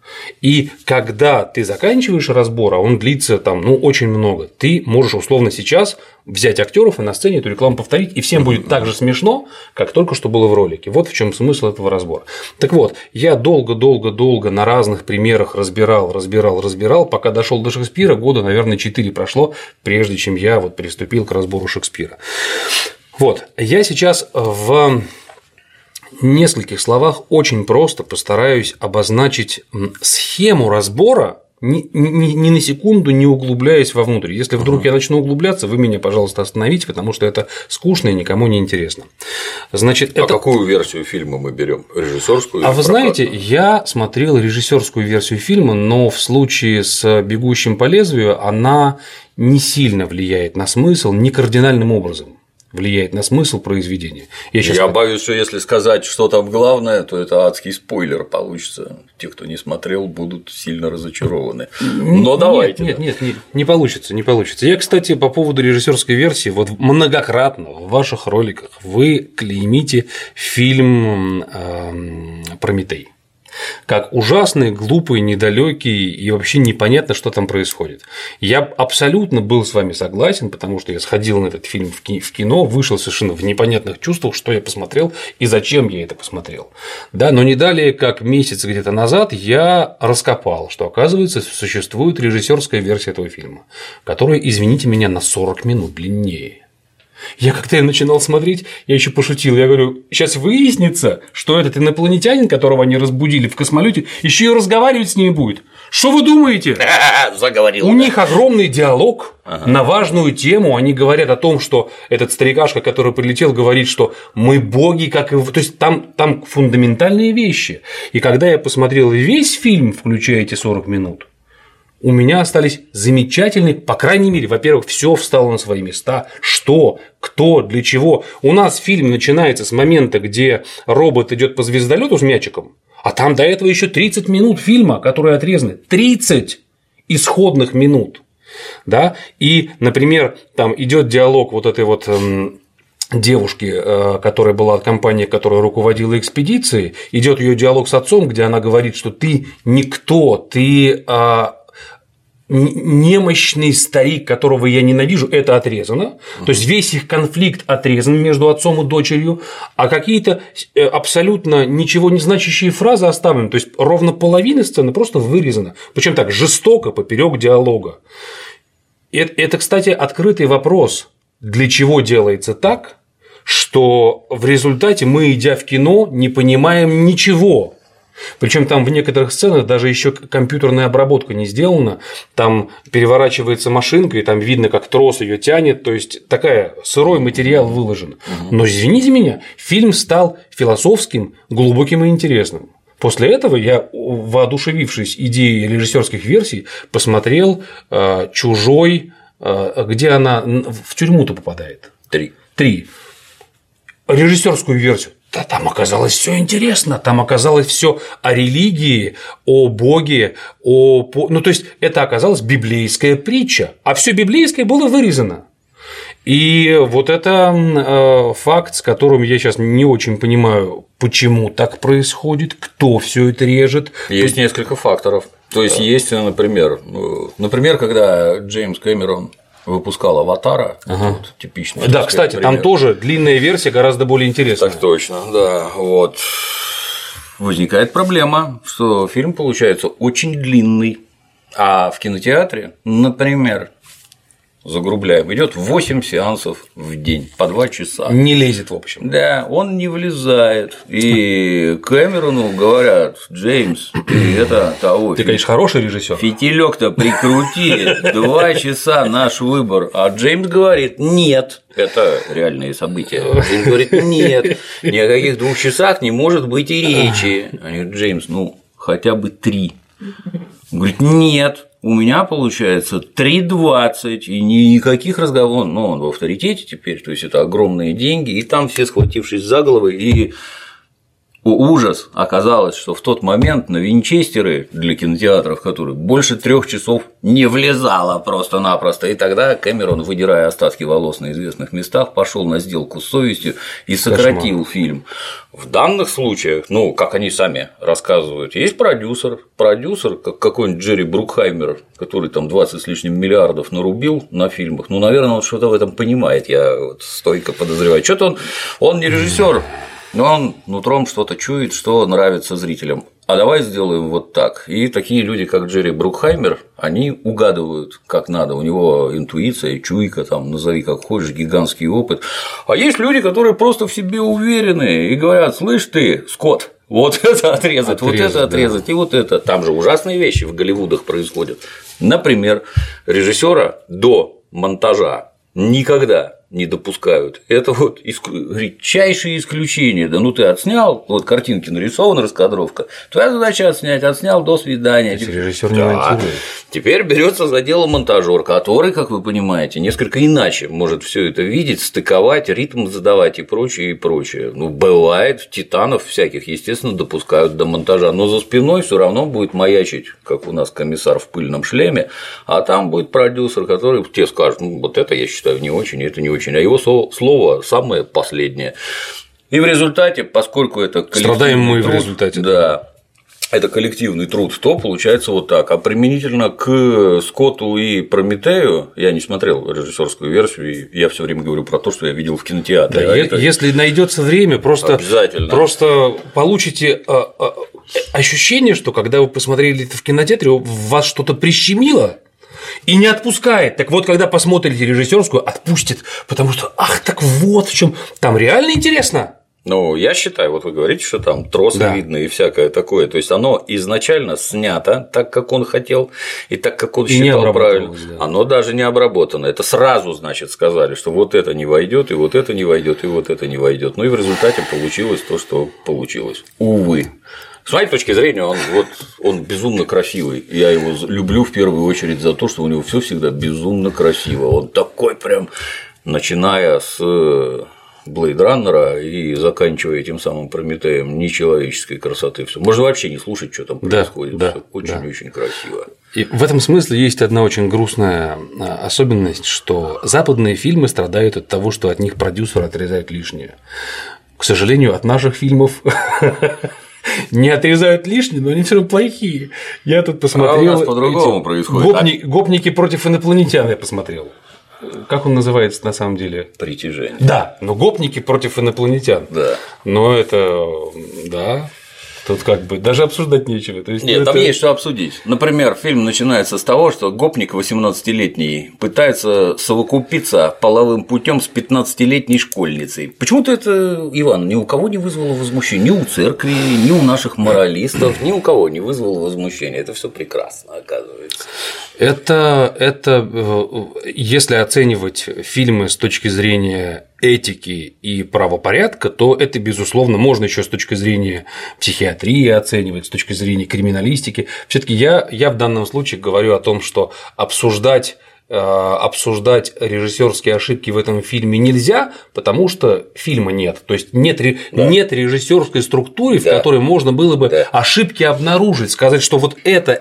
И когда ты заканчиваешь разбор, а он длится там, очень много, ты можешь условно сейчас взять актеров и на сцене эту рекламу повторить, и всем будет так же смешно, как только что было в ролике. Вот в чем смысл этого разбора. Так вот, я долго на разных примерах разбирал, пока дошел до Шекспира, года, наверное, 4 прошло, прежде чем я приступил к разбору Шекспира. Вот, я сейчас в нескольких словах очень просто постараюсь обозначить схему разбора, ни на секунду не углубляясь вовнутрь. Если вдруг я начну углубляться, вы меня, пожалуйста, остановите, потому что это скучно и никому не интересно. Значит, какую версию фильма мы берем? Режиссерскую? А вы знаете, я смотрел режиссерскую версию фильма, но в случае с «Бегущим по лезвию» она не сильно влияет на смысл, не кардинальным образом влияет на смысл произведения. Я боюсь, что если сказать, что там главное, то это адский спойлер получится. Те, кто не смотрел, будут сильно разочарованы. Но давайте. Нет, не получится. Я, кстати, по поводу режиссерской версии, многократно в ваших роликах вы клеймите фильм «Прометей» как ужасный, глупый, недалекий и вообще непонятно, что там происходит. Я абсолютно был с вами согласен, потому что я сходил на этот фильм в кино, вышел совершенно в непонятных чувствах, что я посмотрел и зачем я это посмотрел. Да, но не далее, как месяц где-то назад, я раскопал, что, оказывается, существует режиссерская версия этого фильма, которая, извините меня, на 40 минут длиннее. Когда я начинал смотреть, я еще пошутил. Я говорю, сейчас выяснится, что этот инопланетянин, которого они разбудили в космолете, еще и разговаривать с ними будет. Что вы думаете? Заговорил. У них огромный диалог на важную тему. Они говорят о том, что этот старикашка, который прилетел, говорит, что мы боги, как и. То есть там фундаментальные вещи. И когда я посмотрел весь фильм, включая эти 40 минут, у меня остались замечательные, по крайней мере, во-первых, все встало на свои места, что, кто, для чего. У нас фильм начинается с момента, где робот идет по звездолету с мячиком, а там до этого еще 30 минут фильма, которые отрезаны. 30 исходных минут. Да? И, например, там идет диалог этой девушки, которая была от компании, которая руководила экспедицией, идет ее диалог с отцом, где она говорит, что ты никто, ты немощный старик, которого я ненавижу, это отрезано. То есть весь их конфликт отрезан между отцом и дочерью, а какие-то абсолютно ничего не значащие фразы оставлены. То есть ровно половина сцены просто вырезана. Причем так жестоко поперек диалога. Это, кстати, открытый вопрос, для чего делается так, что в результате мы, идя в кино, не понимаем ничего. Причем там в некоторых сценах даже еще компьютерная обработка не сделана, там переворачивается машинка, и там видно, как трос ее тянет, то есть такая сырой материал выложен. Но извините меня, фильм стал философским, глубоким и интересным. После этого я, воодушевившись идеей режиссерских версий, посмотрел «Чужой», где она в тюрьму-то попадает. 3. Режиссерскую версию. Да там оказалось все интересно, там оказалось все о религии, о Боге, то есть это оказалась библейская притча, а все библейское было вырезано. И это факт, с которым я сейчас не очень понимаю, почему так происходит, кто все это режет. Есть несколько факторов. То есть есть, например, когда Джеймс Кэмерон выпускал «Аватара», типичный. Да, кстати, там тоже длинная версия гораздо более интересная. Так точно, да. Возникает проблема, что фильм получается очень длинный, а в кинотеатре, например, загрубляем, идет 8 сеансов в день по 2 часа. Не лезет, в общем. Да, он не влезает. И Кэмерону говорят: Джеймс, ты того. Ты, конечно, хороший режиссер. Фитилек-то прикрути, 2 часа наш выбор. А Джеймс говорит: нет. Это реальные события. Джеймс говорит: нет, ни о каких 2 часах не может быть и речи. Они говорят: Джеймс, хотя бы 3. Он говорит: нет. У меня получается 3:20, и никаких разговоров, он в авторитете теперь, то есть это огромные деньги, и там все, схватившись за головы, и ужас, оказалось, что в тот момент на винчестеры для кинотеатров, которые больше 3 часов не влезало просто-напросто, и тогда Кэмерон, выдирая остатки волос на известных местах, пошел на сделку с совестью и сократил фильм. В данных случаях, ну, как они сами рассказывают, есть продюсер, как какой-нибудь Джерри Брукхаймер, который там 20 с лишним миллиардов нарубил на фильмах, ну, наверное, он что-то в этом понимает, я вот стойко подозреваю. Что-то он не режиссер, но он нутром что-то чует, что нравится зрителям. А давай сделаем вот так. И такие люди, как Джерри Брукхаймер, они угадывают как надо. У него интуиция, чуйка, там, назови как хочешь, гигантский опыт. А есть люди, которые просто в себе уверены и говорят: слышь ты, Скотт, вот это отрезать, вот это отрезать, да. И вот это. Там же ужасные вещи в Голливудах происходят. Например, режиссера до монтажа никогда не допускают. Это вот редчайшее исключение. Да ну ты отснял, вот картинки нарисованы, раскадровка. Твоя задача отснял, до свидания. Режиссер не монтирует. Теперь берется за дело монтажер, который, как вы понимаете, несколько иначе может все это видеть, стыковать, ритм задавать и прочее, и прочее. Ну, бывает, титанов всяких, естественно, допускают до монтажа, но за спиной все равно будет маячить, как у нас комиссар в пыльном шлеме, а там будет продюсер, который тебе скажет: ну, вот это я считаю не очень, это не очень, а его слово самое последнее. И в результате, поскольку это коллективный страдаем мы труд, в результате. Да. Это коллективный труд, то получается вот так. А применительно к Скотту и Прометею, я не смотрел режиссерскую версию, я все время говорю про то, что я видел в кинотеатре. Да, если найдется время, просто получите ощущение, что когда вы посмотрели это в кинотеатре, вас что-то прищемило и не отпускает. Так вот, когда посмотрите режиссерскую, отпустит, потому что ах, так вот в чем там реально интересно. Ну, я считаю, вот вы говорите, что там тросы видно и всякое такое. То есть оно изначально снято так, как он хотел, и так, как он считал правильно. Да. Оно даже не обработано. Это сразу, значит, сказали, что вот это не войдет, и вот это не войдет, и вот это не войдет. Ну и в результате получилось то, что получилось. Увы. С моей точки зрения, он безумно красивый. Я его люблю в первую очередь за то, что у него все всегда безумно красиво. Он такой прям, начиная с Blade Runner и заканчивая тем самым Прометеем, нечеловеческой красоты. Все. Можно вообще не слушать, что там происходит. Да, очень-очень красиво. И в этом смысле есть одна очень грустная особенность, что западные фильмы страдают от того, что от них продюсер отрезает лишнее. К сожалению, от наших фильмов не отрезают лишнее, но они все равно плохие. Я тут посмотрел. А у нас по-другому происходит. Гопники против инопланетян я посмотрел. Как он называется на самом деле? Притяжение. Да, но гопники против инопланетян. Да. Но это. Да. Тут как бы даже обсуждать нечего. То есть, нет, там есть что обсудить. Например, фильм начинается с того, что гопник 18-летний пытается совокупиться половым путем с 15-летней школьницей. Почему-то это, Иван, ни у кого не вызвало возмущения. Ни у церкви, ни у наших моралистов, ни у кого не вызвало возмущения. Это все прекрасно, оказывается. Это если оценивать фильмы с точки зрения этики и правопорядка, то это, безусловно, можно еще с точки зрения психиатрии оценивать, с точки зрения криминалистики. Все-таки я в данном случае говорю о том, что обсуждать режиссерские ошибки в этом фильме нельзя, потому что фильма нет. То есть нет режиссерской структуры, в которой можно было бы ошибки обнаружить, сказать, что вот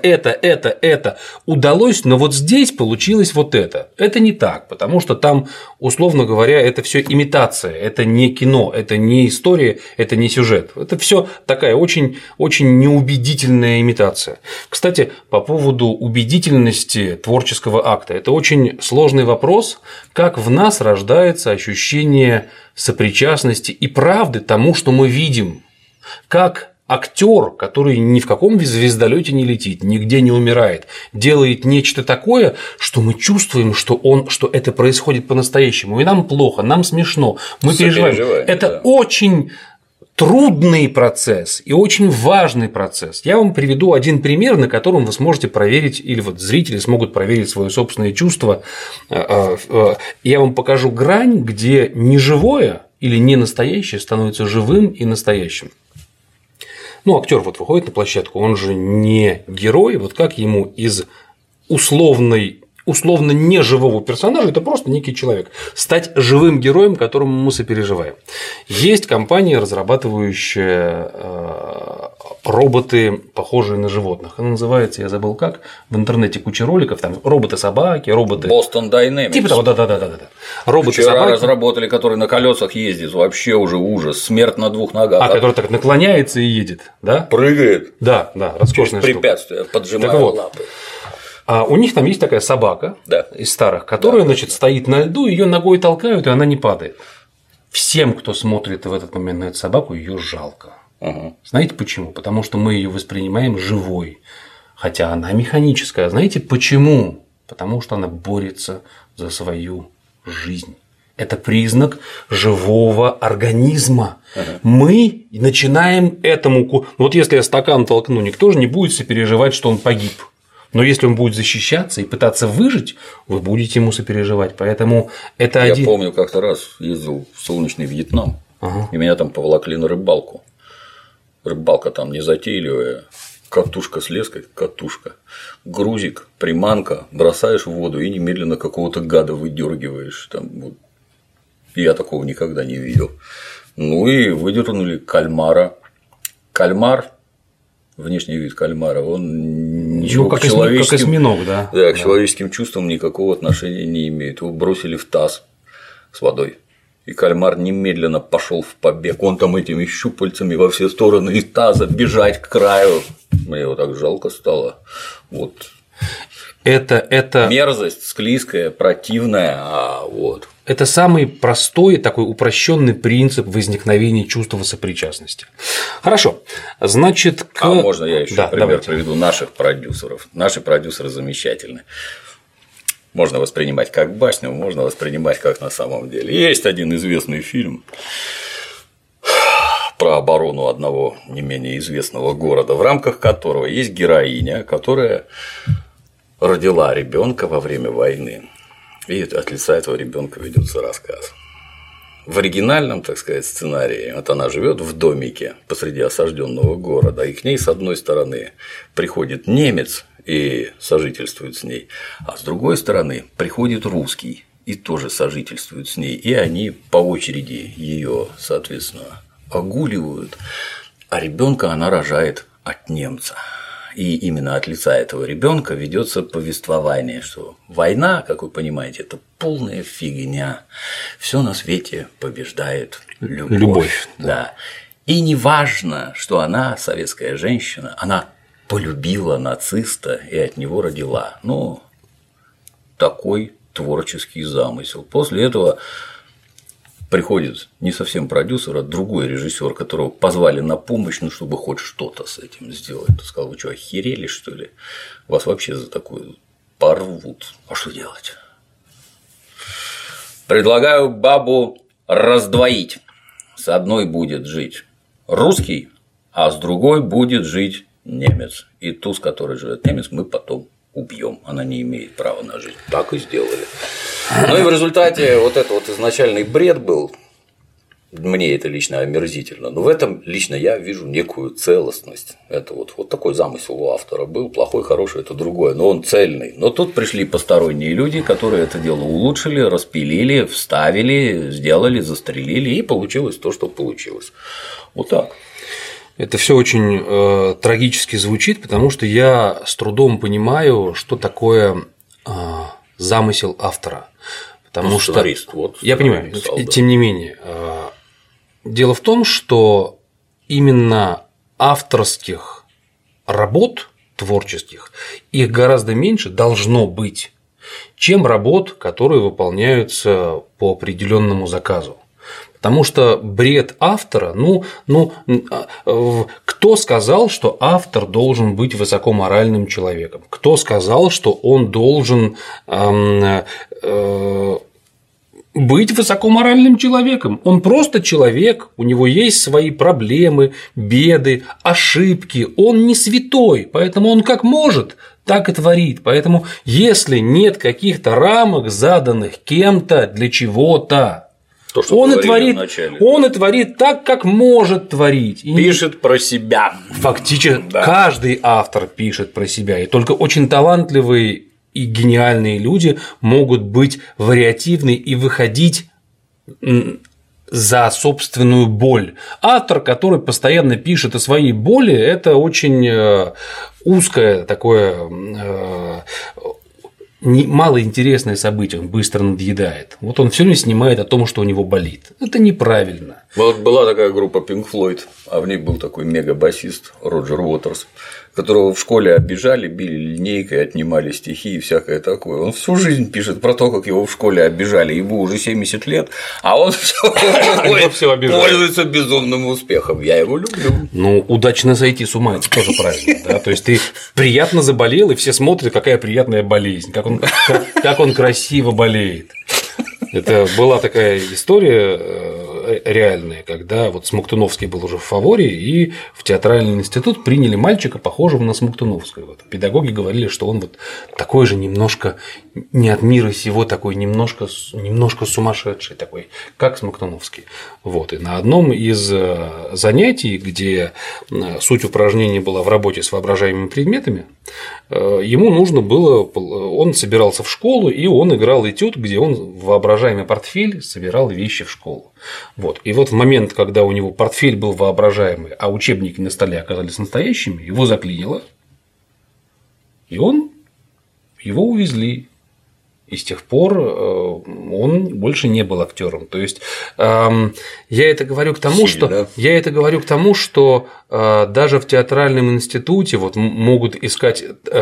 это удалось, но вот здесь получилось вот это. Это не так, потому что там, условно говоря, это все имитация, это не кино, это не история, это не сюжет. Это все такая очень, очень неубедительная имитация. Кстати, по поводу убедительности творческого акта, это очень сложный вопрос, как в нас рождается ощущение сопричастности и правды тому, что мы видим, как актер, который ни в каком звездолете не летит, нигде не умирает, делает нечто такое, что мы чувствуем, что это происходит по-настоящему, и нам плохо, нам смешно, мы переживаем. Это очень трудный процесс и очень важный процесс. Я вам приведу один пример, на котором вы сможете проверить, или вот зрители смогут проверить свои собственные чувства. Я вам покажу грань, где неживое или не настоящее становится живым и настоящим. Ну, актер вот выходит на площадку, он же не герой, вот как ему из условной условно не живого персонажа, это просто некий человек, стать живым героем, которому мы сопереживаем. Есть компания, разрабатывающая роботы, похожие на животных. Она называется, я забыл как, в интернете куча роликов, там роботы-собаки, роботы. Boston Dynamics. Типа того, да. Роботы-собаки. Вчера разработали, который на колесах ездит, вообще уже ужас, смерть на двух ногах. Который так наклоняется и едет, да? Прыгает. Да, роскошная штука. Препятствия, поджимая лапы. А у них там есть такая собака из старых, которая, стоит на льду, ее ногой толкают, и она не падает. Всем, кто смотрит в этот момент на эту собаку, ее жалко. Знаете почему? Потому что мы ее воспринимаем живой, хотя она механическая. Знаете почему? Потому что она борется за свою жизнь. Это признак живого организма. Мы начинаем этому. Вот если я стакан толкну, никто же не будет сопереживать, что он погиб. Но если он будет защищаться и пытаться выжить, вы будете ему сопереживать. Поэтому это Я помню, как-то раз ездил в солнечный Вьетнам, и меня там поволокли на рыбалку. Рыбалка там незатейливая, катушка с леской, грузик, приманка, бросаешь в воду и немедленно какого-то гада выдергиваешь. Там, вот. Я такого никогда не видел. Ну и выдернули кальмара. Кальмар, внешний вид кальмара, он ничего к человеческим, как осьминог, да? Да, к человеческим чувствам никакого отношения не имеет. Его бросили в таз с водой. И кальмар немедленно пошел в побег. Он там этими щупальцами во все стороны из таза бежать к краю. Мне его так жалко стало. Вот. Это мерзость, склизкая, противная, Это самый простой, такой упрощенный принцип возникновения чувства сопричастности. Хорошо. Значит, можно я еще пример приведу наших продюсеров? Наши продюсеры замечательны. Можно воспринимать как басню, можно воспринимать как на самом деле. Есть один известный фильм про оборону одного не менее известного города, в рамках которого есть героиня, которая родила ребенка во время войны. И от лица этого ребенка ведется рассказ. В оригинальном, так сказать, сценарии вот она живет в домике посреди осажденного города, и к ней с одной стороны приходит немец и сожительствует с ней, а с другой стороны приходит русский и тоже сожительствует с ней, и они по очереди ее, соответственно, огуливают, а ребенка она рожает от немца. И именно от лица этого ребенка ведется повествование, что война, как вы понимаете, это полная фигня. Все на свете побеждает любовь. Да. И не важно, что она, советская женщина, она полюбила нациста и от него родила. Ну, такой творческий замысел. После этого приходит не совсем продюсер, а другой режиссер, которого позвали на помощь, чтобы хоть что-то с этим сделать. Он сказал: вы что, охерели, что ли? Вас вообще за такое порвут. А что делать? Предлагаю бабу раздвоить. С одной будет жить русский, а с другой будет жить немец. И ту, с которой живет немец, мы потом убьем. Она не имеет права на жизнь. Так и сделали. Ну и в результате вот это вот изначальный бред был. Мне это лично омерзительно, но в этом лично я вижу некую целостность. Это вот такой замысел у автора был, плохой, хороший – это другое, но он цельный. Но тут пришли посторонние люди, которые это дело улучшили, распилили, вставили, сделали, застрелили, и получилось то, что получилось. Вот так. Это все очень трагически звучит, потому что я с трудом понимаю, что такое замысел автора. Потому что я понимаю, тем не менее. Дело в том, что именно авторских работ творческих их гораздо меньше должно быть, чем работ, которые выполняются по определенному заказу. Потому что бред автора, кто сказал, что автор должен быть высокоморальным человеком? Кто сказал, что он должен быть высокоморальным человеком? Он просто человек, у него есть свои проблемы, беды, ошибки, он не святой, поэтому он как может, так и творит. Поэтому если нет каких-то рамок, заданных кем-то для чего-то, он и творит так, как может творить. Пишет про себя. Фактически каждый автор пишет про себя. И только очень талантливый и гениальные люди могут быть вариативны и выходить за собственную боль. Автор, который постоянно пишет о своей боли, это очень узкое такое малоинтересное событие, он быстро надоедает. Вот он все время снимает о том, что у него болит. Это неправильно. Вот была такая группа Pink Floyd, а в ней был такой мега-басист Роджер Уотерс, которого в школе обижали, били линейкой, отнимали стихи и всякое такое. Он всю жизнь пишет про то, как его в школе обижали, ему уже 70 лет, а он пользуется безумным успехом. Я его люблю. Ну, удачно зайти с ума, это тоже правильно. Да? То есть ты приятно заболел, и все смотрят, какая приятная болезнь, как он красиво болеет. Это была такая история реальная, когда вот Смоктуновский был уже в фаворе, и в театральный институт приняли мальчика, похожего на Смоктуновского. Вот. Педагоги говорили, что он вот такой же немножко не от мира сего, такой немножко сумасшедший, такой, как Смоктуновский. Вот. И на одном из занятий, где суть упражнения была в работе с воображаемыми предметами, ему нужно было, он собирался в школу, и он играл этюд, где он в воображаемый портфель собирал вещи в школу. Вот. И вот в момент, когда у него портфель был воображаемый, а учебники на столе оказались настоящими, его заклинило, и его увезли. И с тех пор он больше не был актером. То есть я это говорю к тому, что даже в театральном институте вот могут искать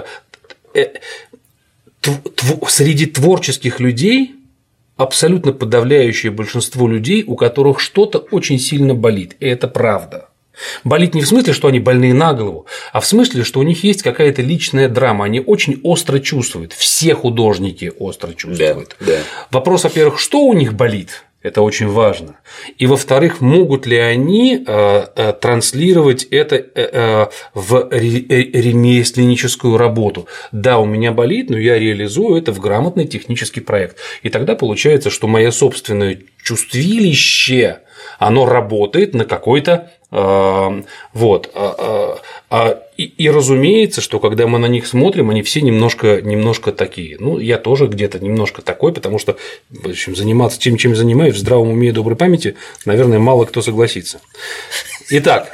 среди творческих людей абсолютно подавляющее большинство людей, у которых что-то очень сильно болит, и это правда. Болит не в смысле, что они больные на голову, а в смысле, что у них есть какая-то личная драма, они очень остро чувствуют, все художники остро чувствуют. Да. Вопрос, во-первых, что у них болит, это очень важно, и во-вторых, могут ли они транслировать это в ремесленническую работу. Да, у меня болит, но я реализую это в грамотный технический проект, и тогда получается, что мое собственное чувствилище, оно работает на какой-то вот. И разумеется, что когда мы на них смотрим, они все немножко такие. Ну, я тоже где-то немножко такой, потому что, в общем, заниматься тем, чем занимаюсь, в здравом уме и доброй памяти, наверное, мало кто согласится. Итак,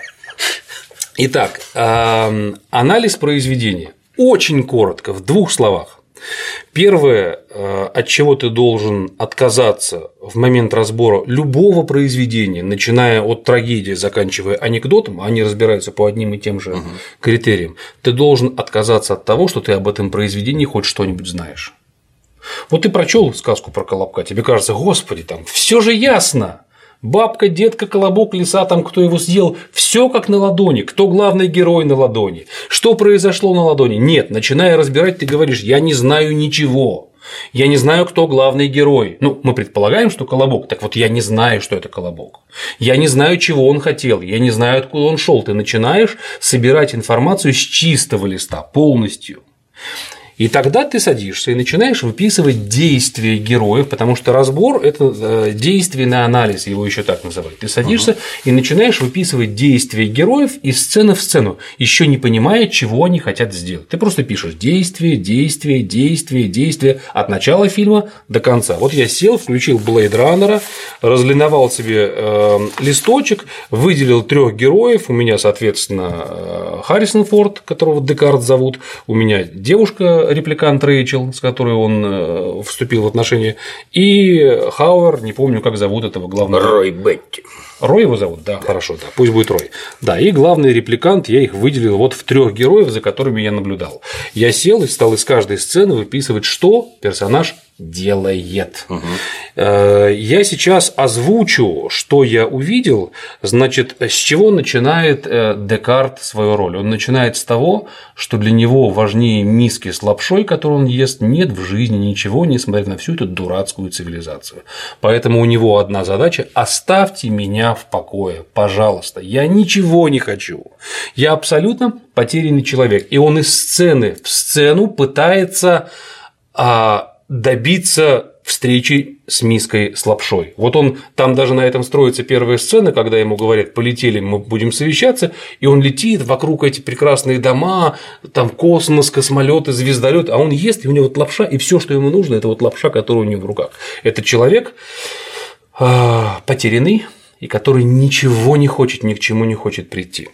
анализ произведения. Очень коротко, в 2 словах. Первое, от чего ты должен отказаться в момент разбора любого произведения, начиная от трагедии, заканчивая анекдотом, они разбираются по одним и тем же критериям, ты должен отказаться от того, что ты об этом произведении хоть что-нибудь знаешь. Вот ты прочел сказку про Колобка, тебе кажется, господи, там все же ясно. Бабка, детка, колобок, лиса, там кто его съел, все как на ладони, кто главный герой на ладони, что произошло на ладони. Нет, начиная разбирать, ты говоришь, я не знаю ничего, я не знаю, кто главный герой. Ну, мы предполагаем, что Колобок, так вот я не знаю, что это Колобок, я не знаю, чего он хотел, я не знаю, откуда он шел. Ты начинаешь собирать информацию с чистого листа полностью. И тогда ты садишься и начинаешь выписывать действия героев, потому что разбор – это действенный анализ, его еще так называют. Ты садишься и начинаешь выписывать действия героев из сцены в сцену, еще не понимая, чего они хотят сделать. Ты просто пишешь действие, действие, действие, действие от начала фильма до конца. Вот я сел, включил Blade Runner, разлиновал себе листочек, выделил 3 героев. У меня, соответственно, Харрисон Форд, которого Декарт зовут, у меня девушка репликант Рэйчел, с которой он вступил в отношения, и Хауэр, не помню, как зовут этого главного. Рой Бетти. Рой его зовут? Да, хорошо, да, пусть будет Рой. Да, и главный репликант, я их выделил вот в 3 героев, за которыми я наблюдал. Я сел и стал из каждой сцены выписывать, что персонаж делает. Я сейчас озвучу, что я увидел. Значит, с чего начинает Декарт свою роль? Он начинает с того, что для него важнее миски с лапшой, которую он ест, нет в жизни ничего, несмотря на всю эту дурацкую цивилизацию. Поэтому у него одна задача – оставьте меня в покое, пожалуйста, я ничего не хочу. Я абсолютно потерянный человек. И он из сцены в сцену пытается добиться встречи с миской с лапшой. Вот он там даже на этом строится первая сцена, когда ему говорят: полетели, мы будем совещаться, и он летит вокруг эти прекрасные дома, там космос, космолеты, звездолет, а он ест, и у него вот лапша, и все, что ему нужно, это вот лапша, которая у него в руках. Это человек потерянный, и который ничего не хочет, ни к чему не хочет прийти.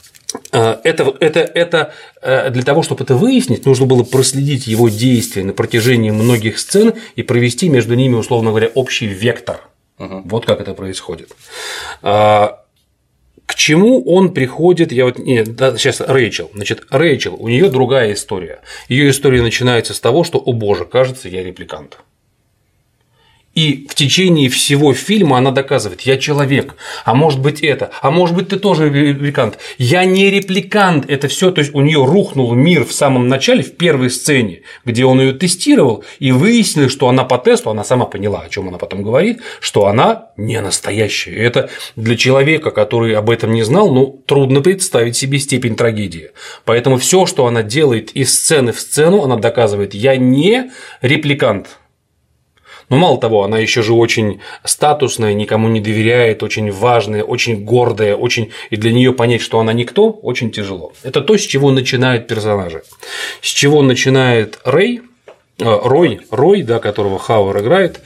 Это для того, чтобы это выяснить, нужно было проследить его действия на протяжении многих сцен и провести между ними, условно говоря, общий вектор. Вот как это происходит. К чему он приходит? Сейчас Рэйчел. Значит, Рэйчел, у нее другая история. Ее история начинается с того, что: о боже, кажется, я репликант. И в течение всего фильма она доказывает: я человек, а может быть это, а может быть ты тоже репликант. Я не репликант, это все. То есть у нее рухнул мир в самом начале, в первой сцене, где он ее тестировал, и выяснилось, что она по тесту, она сама поняла, о чем она потом говорит, что она не настоящая. И это для человека, который об этом не знал, трудно представить себе степень трагедии. Поэтому все, что она делает из сцены в сцену, она доказывает: я не репликант. Но мало того, она еще же очень статусная, никому не доверяет, очень важная, очень гордая, и для нее понять, что она никто, очень тяжело. Это то, с чего начинают персонажи. С чего начинает Рой, да, которого Хауэр играет,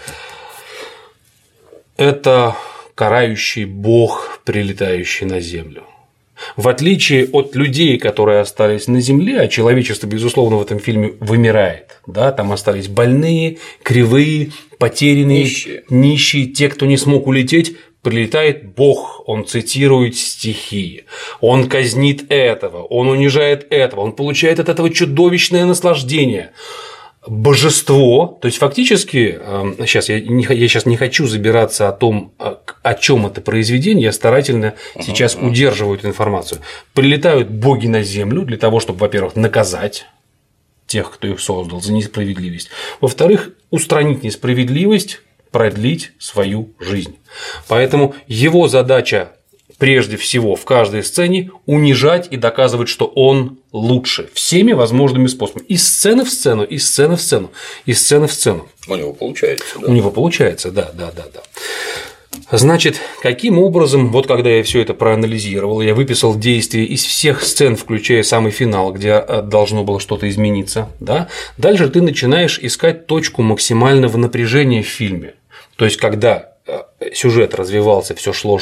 это карающий бог, прилетающий на Землю. В отличие от людей, которые остались на Земле, а человечество, безусловно, в этом фильме вымирает, да, там остались больные, кривые, потерянные, нищие, те, кто не смог улететь, прилетает Бог, он цитирует стихи, он казнит этого, он унижает этого, он получает от этого чудовищное наслаждение. Божество, то есть фактически, я сейчас не хочу забираться о том, о чем это произведение, я старательно сейчас удерживаю эту информацию. Прилетают боги на Землю для того, чтобы, во-первых, наказать тех, кто их создал, за несправедливость, во-вторых, устранить несправедливость, продлить свою жизнь. Поэтому его задача прежде всего в каждой сцене унижать и доказывать, что он лучше всеми возможными способами. Из сцены в сцену, из сцены в сцену, из сцены в сцену. У него получается, да? У него получается, да. Значит, каким образом, вот когда я все это проанализировал, я выписал действия из всех сцен, включая самый финал, где должно было что-то измениться, да, дальше ты начинаешь искать точку максимального напряжения в фильме. То есть, когда сюжет развивался, все шло,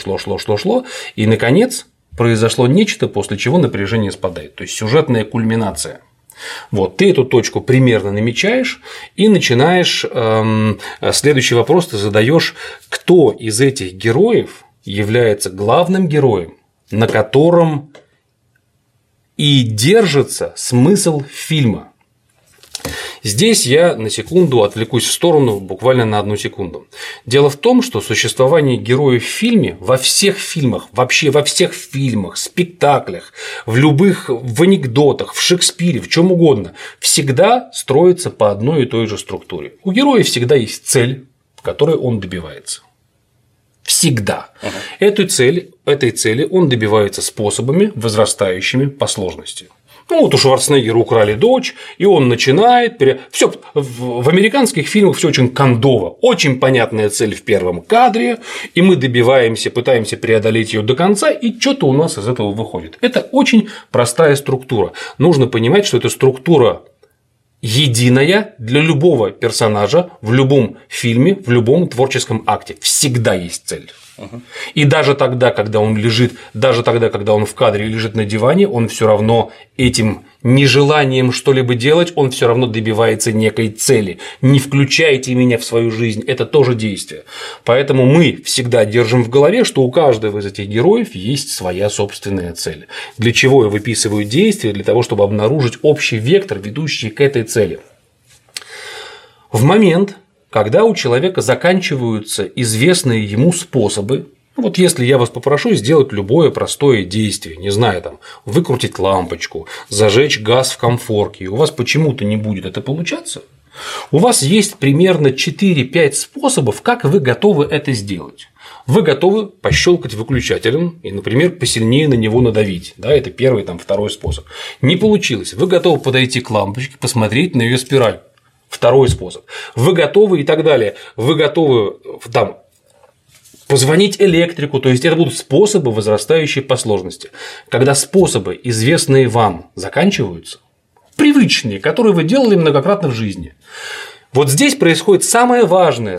и, наконец, произошло нечто, после чего напряжение спадает. То есть сюжетная кульминация. Вот, ты эту точку примерно намечаешь и начинаешь следующий вопрос ты задаешь: кто из этих героев является главным героем, на котором и держится смысл фильма. Здесь я на секунду отвлекусь в сторону, буквально на 1 секунду. Дело в том, что существование героев в фильме, во всех фильмах, вообще во всех фильмах, спектаклях, в анекдотах, в Шекспире, в чем угодно, всегда строится по одной и той же структуре. У героя всегда есть цель, которой он добивается. Всегда. Этой цели он добивается способами, возрастающими по сложности. Вот у Шварценеггера украли дочь, и он начинает. Всё в американских фильмах все очень кондово. Очень понятная цель в первом кадре, и мы пытаемся преодолеть ее до конца, и что-то у нас из этого выходит. Это очень простая структура. Нужно понимать, что эта структура единая для любого персонажа в любом фильме, в любом творческом акте. Всегда есть цель. И даже тогда, когда он в кадре лежит на диване, он все равно этим нежеланием что-либо делать, он все равно добивается некой цели. Не включайте меня в свою жизнь, это тоже действие. Поэтому мы всегда держим в голове, что у каждого из этих героев есть своя собственная цель. Для чего я выписываю действия? Для того, чтобы обнаружить общий вектор, ведущий к этой цели. В момент, когда у человека заканчиваются известные ему способы, вот если я вас попрошу сделать любое простое действие, не знаю, там, выкрутить лампочку, зажечь газ в комфорке, и у вас почему-то не будет это получаться, у вас есть примерно 4-5 способов, как вы готовы это сделать. Вы готовы пощелкать выключателем и, например, посильнее на него надавить. Да, это первый, второй способ. Не получилось. Вы готовы подойти к лампочке, посмотреть на ее спираль. Второй способ. Вы готовы и так далее. Вы готовы там позвонить электрику, то есть это будут способы, возрастающие по сложности. Когда способы, известные вам, заканчиваются, привычные, которые вы делали многократно в жизни, вот здесь происходит самое важное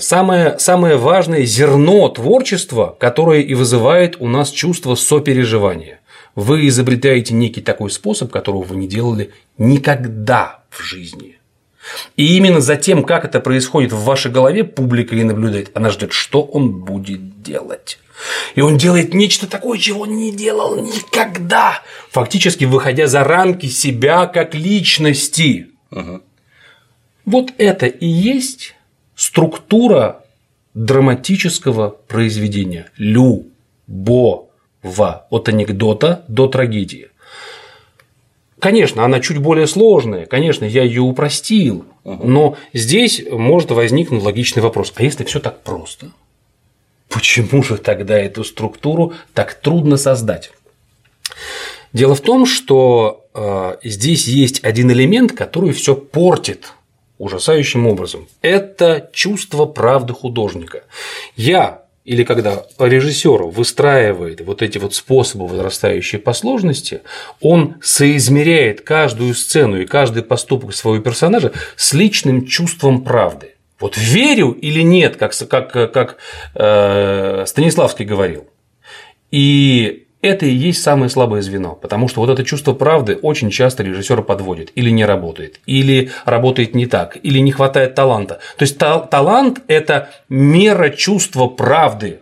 зерно творчества, которое и вызывает у нас чувство сопереживания. Вы изобретаете некий такой способ, которого вы не делали никогда в жизни. И именно за тем, как это происходит в вашей голове, публика и наблюдает. Она ждет, что он будет делать. И он делает нечто такое, чего он не делал никогда, фактически выходя за рамки себя как личности. Угу. Вот это и есть структура драматического произведения. Любого. От анекдота до трагедии. Конечно, она чуть более сложная, конечно, я ее упростил, но здесь может возникнуть логичный вопрос: а если все так просто, почему же тогда эту структуру так трудно создать? Дело в том, что здесь есть один элемент, который все портит ужасающим образом. Это чувство правды художника. Или когда режиссер выстраивает вот эти вот способы, возрастающие по сложности, он соизмеряет каждую сцену и каждый поступок своего персонажа с личным чувством правды. Вот верю или нет, как Станиславский говорил. И это и есть самое слабое звено, потому что вот это чувство правды очень часто режиссера подводит, или не работает, или работает не так, или не хватает таланта. То есть талант – это мера чувства правды.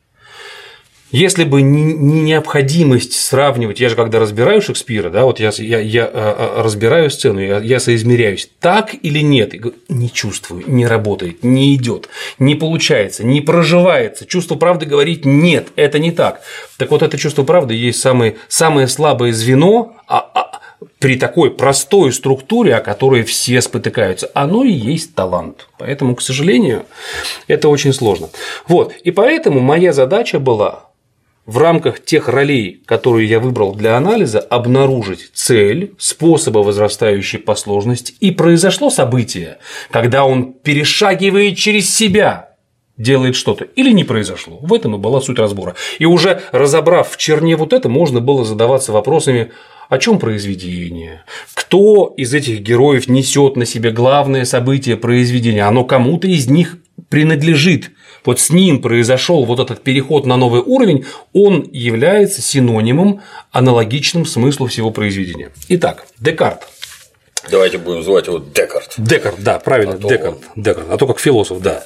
Если бы не необходимость сравнивать, я же когда разбираю Шекспира, да, вот я разбираю сцену, я соизмеряюсь, так или нет, и не чувствую, не работает, не идет, не получается, не проживается, чувство правды говорит нет, это не так. Так вот, это чувство правды есть самое слабое звено при такой простой структуре, о которой все спотыкаются, оно и есть талант. Поэтому, к сожалению, это очень сложно. Вот, и поэтому моя задача была в рамках тех ролей, которые я выбрал для анализа, обнаружить цель, способы, возрастающие по сложности, и произошло событие, когда он перешагивает через себя, делает что-то, или не произошло. В этом и была суть разбора. И уже разобрав в черне вот это, можно было задаваться вопросами: о чем произведение? Кто из этих героев несет на себе главное событие произведения? Оно кому-то из них принадлежит. Вот с ним произошел вот этот переход на новый уровень, он является синонимом, аналогичным смыслу всего произведения. Итак, Декарт. Давайте будем называть его Декарт. Декарт, да, правильно, Декарт. А то как философ, да,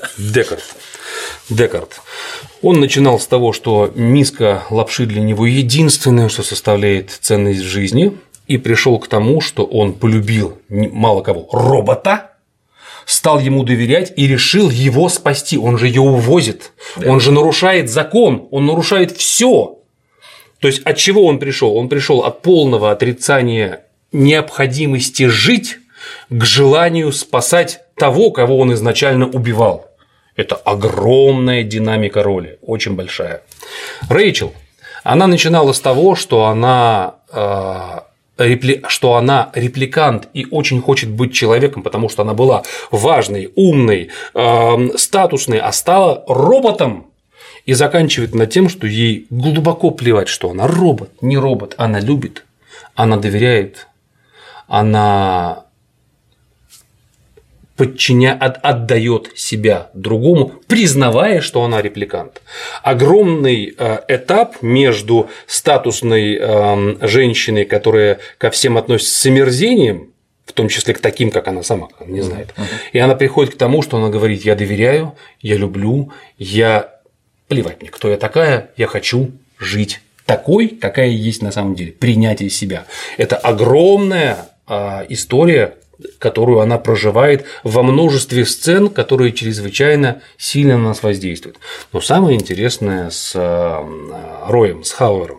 Декарт. Он начинал с того, что миска лапши для него единственное, что составляет ценность в жизни, и пришел к тому, что он полюбил мало кого робота, стал ему доверять и решил его спасти. Он же ее увозит, он же нарушает закон, он нарушает все. То есть от чего он пришел? Он пришел от полного отрицания необходимости жить к желанию спасать того, кого он изначально убивал. Это огромная динамика роли, очень большая. Рэйчел, она начинала с того, что она репликант и очень хочет быть человеком, потому что она была важной, умной, статусной, а стала роботом. И заканчивает на тем, что ей глубоко плевать, что она робот, не робот, она любит, она доверяет, она отдает себя другому, признавая, что она репликант. Огромный этап между статусной женщиной, которая ко всем относится с омерзением, в том числе к таким, как она сама, не знает, и она приходит к тому, что она говорит: я доверяю, я люблю, плевать мне, кто я такая, я хочу жить такой, какая есть на самом деле, принятие себя. Это огромная история, которую она проживает во множестве сцен, которые чрезвычайно сильно на нас воздействуют. Но самое интересное с Роем, с Хауэром.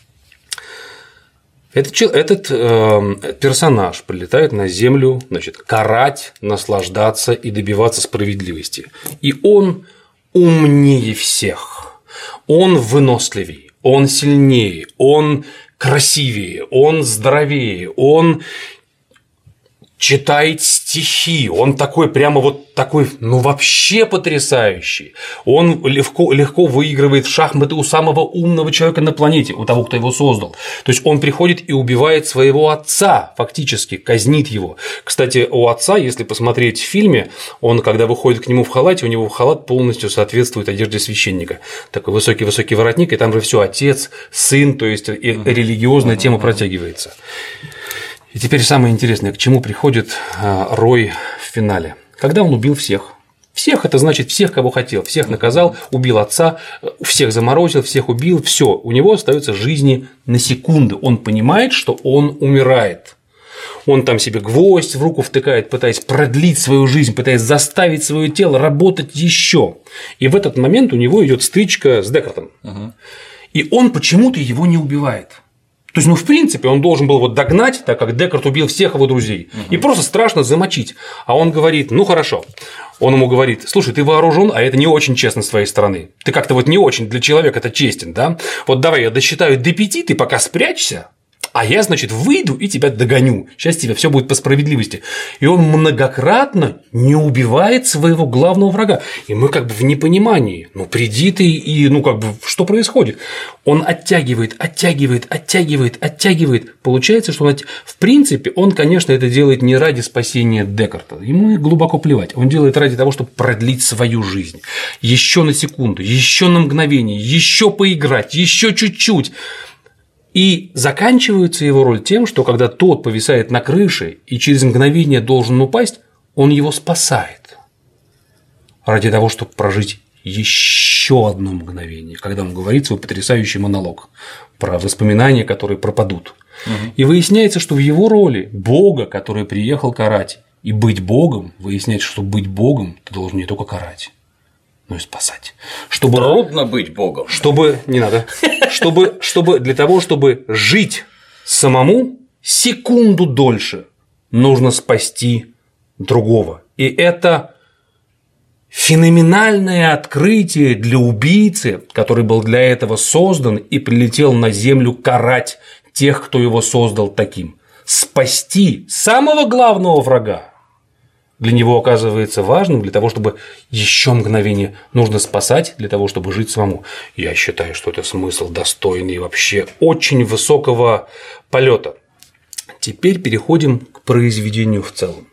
Этот персонаж прилетает на Землю, карать, наслаждаться и добиваться справедливости. И он умнее всех, он выносливее, он сильнее, он красивее, он здоровее, он читает стихи, он такой прямо вот такой, ну вообще потрясающий. Он легко выигрывает в шахматы у самого умного человека на планете, у того, кто его создал. То есть он приходит и убивает своего отца, фактически казнит его. Кстати, у отца, если посмотреть в фильме, он, когда выходит к нему в халате, у него халат полностью соответствует одежде священника. Такой высокий-высокий воротник, и там же все отец, сын, то есть и религиозная тема протягивается. И теперь самое интересное, к чему приходит Рой в финале. Когда он убил всех. Всех – это значит всех, кого хотел, всех наказал, убил отца, всех заморозил, всех убил, все, у него остаются жизни на секунды. Он понимает, что он умирает. Он там себе гвоздь в руку втыкает, пытаясь продлить свою жизнь, пытаясь заставить свое тело работать еще. И в этот момент у него идет стычка с Декартом. И он почему-то его не убивает. То есть, ну, в принципе, он должен был его догнать, так как Декарт убил всех его друзей, и просто страшно замочить. А он говорит: ну хорошо. Он ему говорит: слушай, ты вооружен, а это не очень честно с твоей стороны. Ты как-то вот не очень для человека это честен, да? Вот давай я досчитаю до 5, ты пока спрячься. А я, значит, выйду и тебя догоню. Сейчас тебе все будет по справедливости. И он многократно не убивает своего главного врага. И мы как бы в непонимании. Ну, приди ты и, ну, как бы, что происходит? Он оттягивает. Получается, что он, в принципе, он, конечно, это делает не ради спасения Декарта. Ему глубоко плевать. Он делает ради того, чтобы продлить свою жизнь. Еще на секунду, еще на мгновение, еще поиграть, еще чуть-чуть. И заканчивается его роль тем, что когда тот повисает на крыше и через мгновение должен упасть, он его спасает ради того, чтобы прожить еще одно мгновение, когда он говорит свой потрясающий монолог про воспоминания, которые пропадут. И выясняется, что в его роли Бога, который приехал карать, и быть Богом, выясняется, что быть Богом ты должен не только карать, но и спасать. Чтобы... Трудно быть Богом. Не надо. Чтобы для того, чтобы жить самому секунду дольше, нужно спасти другого. И это феноменальное открытие для убийцы, который был для этого создан и прилетел на Землю карать тех, кто его создал таким. Спасти самого главного врага для него оказывается важным, для того, чтобы еще мгновение нужно спасать, для того, чтобы жить самому. Я считаю, что это смысл достойный вообще очень высокого полета. Теперь переходим к произведению в целом.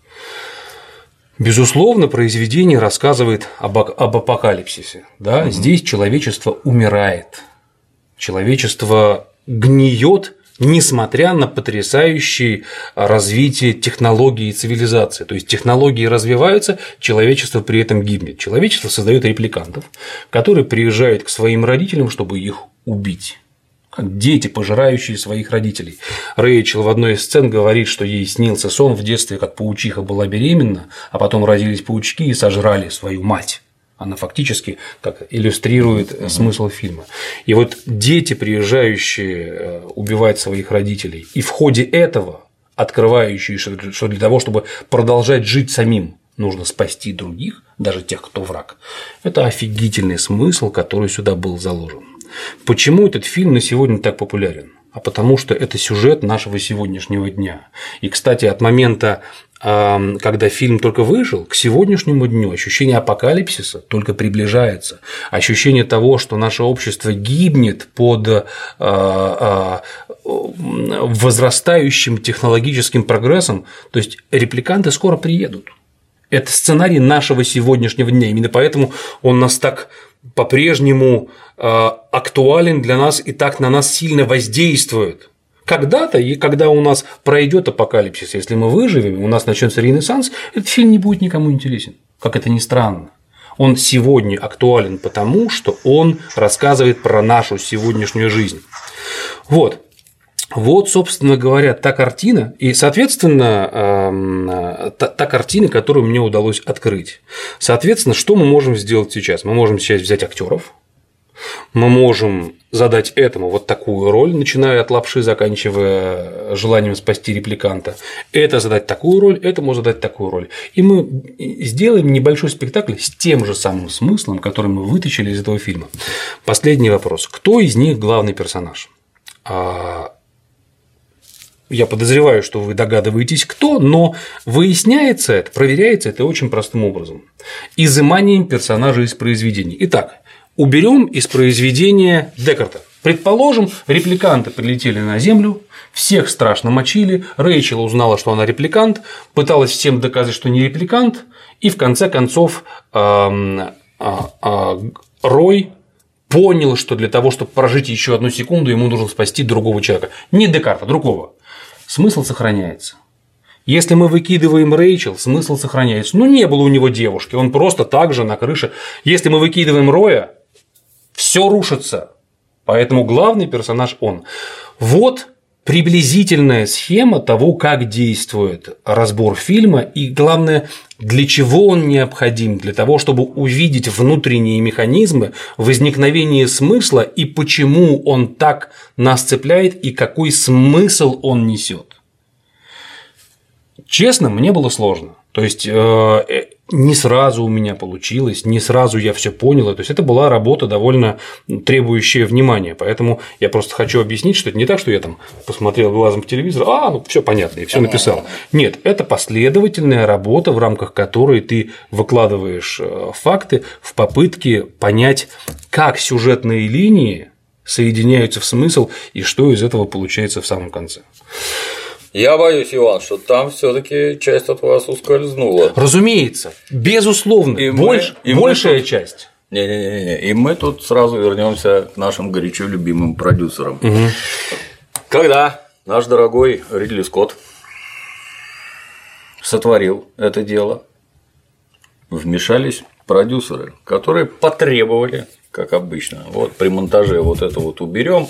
Безусловно, произведение рассказывает об апокалипсисе. Да? Здесь человечество умирает, человечество гниет, несмотря на потрясающее развитие технологий и цивилизации. То есть технологии развиваются, человечество при этом гибнет. Человечество создает репликантов, которые приезжают к своим родителям, чтобы их убить. Как дети, пожирающие своих родителей. Рэйчел в одной из сцен говорит, что ей снился сон в детстве, как паучиха была беременна, а потом родились паучки и сожрали свою мать. Она фактически как иллюстрирует смысл фильма. И вот дети, приезжающие убивать своих родителей, и в ходе этого открывающие, что для того, чтобы продолжать жить самим, нужно спасти других, даже тех, кто враг. Это офигительный смысл, который сюда был заложен. Почему этот фильм на сегодня так популярен? А потому что это сюжет нашего сегодняшнего дня. И, кстати, от момента, когда фильм только вышел, к сегодняшнему дню ощущение апокалипсиса только приближается. Ощущение того, что наше общество гибнет под возрастающим технологическим прогрессом, то есть репликанты скоро приедут. Это сценарий нашего сегодняшнего дня. Именно поэтому он нас так по-прежнему актуален для нас и так на нас сильно воздействует. Когда-то, и когда у нас пройдет апокалипсис, если мы выживем, у нас начнется ренессанс, этот фильм не будет никому интересен, как это ни странно. Он сегодня актуален потому, что он рассказывает про нашу сегодняшнюю жизнь. Вот, собственно говоря, та картина, и, соответственно, та картина, которую мне удалось открыть. Соответственно, что мы можем сделать сейчас? Мы можем сейчас взять актеров, мы можем задать этому вот такую роль, начиная от лапши, заканчивая желанием спасти репликанта, это задать такую роль, этому задать такую роль. И мы сделаем небольшой спектакль с тем же самым смыслом, который мы вытащили из этого фильма. Последний вопрос. Кто из них главный персонаж? я подозреваю, что вы догадываетесь, кто, но выясняется это, проверяется это очень простым образом – изыманием персонажа из произведений. Итак, уберем из произведения Декарта. Предположим, репликанты прилетели на Землю, всех страшно мочили, Рэйчел узнала, что она репликант, пыталась всем доказать, что не репликант, и в конце концов Рой понял, что для того, чтобы прожить еще одну секунду, ему нужно спасти другого человека. Не Декарта, другого. Смысл сохраняется. Если мы выкидываем Рэйчел, смысл сохраняется. Ну, не было у него девушки, он просто так же на крыше. Если мы выкидываем Роя, все рушится. Поэтому главный персонаж он. Вот приблизительная схема того, как действует разбор фильма, и главное, для чего он необходим, для того, чтобы увидеть внутренние механизмы возникновения смысла и почему он так нас цепляет и какой смысл он несет. Честно, мне было сложно. То есть не сразу у меня получилось, не сразу я все понял. То есть это была работа довольно требующая внимания. Поэтому я просто хочу объяснить, что это не так, что я там посмотрел глазом в телевизор, ну все понятно, и все написал. Нет, это последовательная работа, в рамках которой ты выкладываешь факты в попытке понять, как сюжетные линии соединяются в смысл и что из этого получается в самом конце. Я боюсь, Иван, что там все-таки часть от вас ускользнула. Разумеется, безусловно, большая часть. Не-не-не, и мы тут сразу вернемся к нашим горячо любимым продюсерам. Когда наш дорогой Ридли Скотт сотворил это дело, вмешались продюсеры, которые потребовали, как обычно, вот при монтаже вот это вот уберем.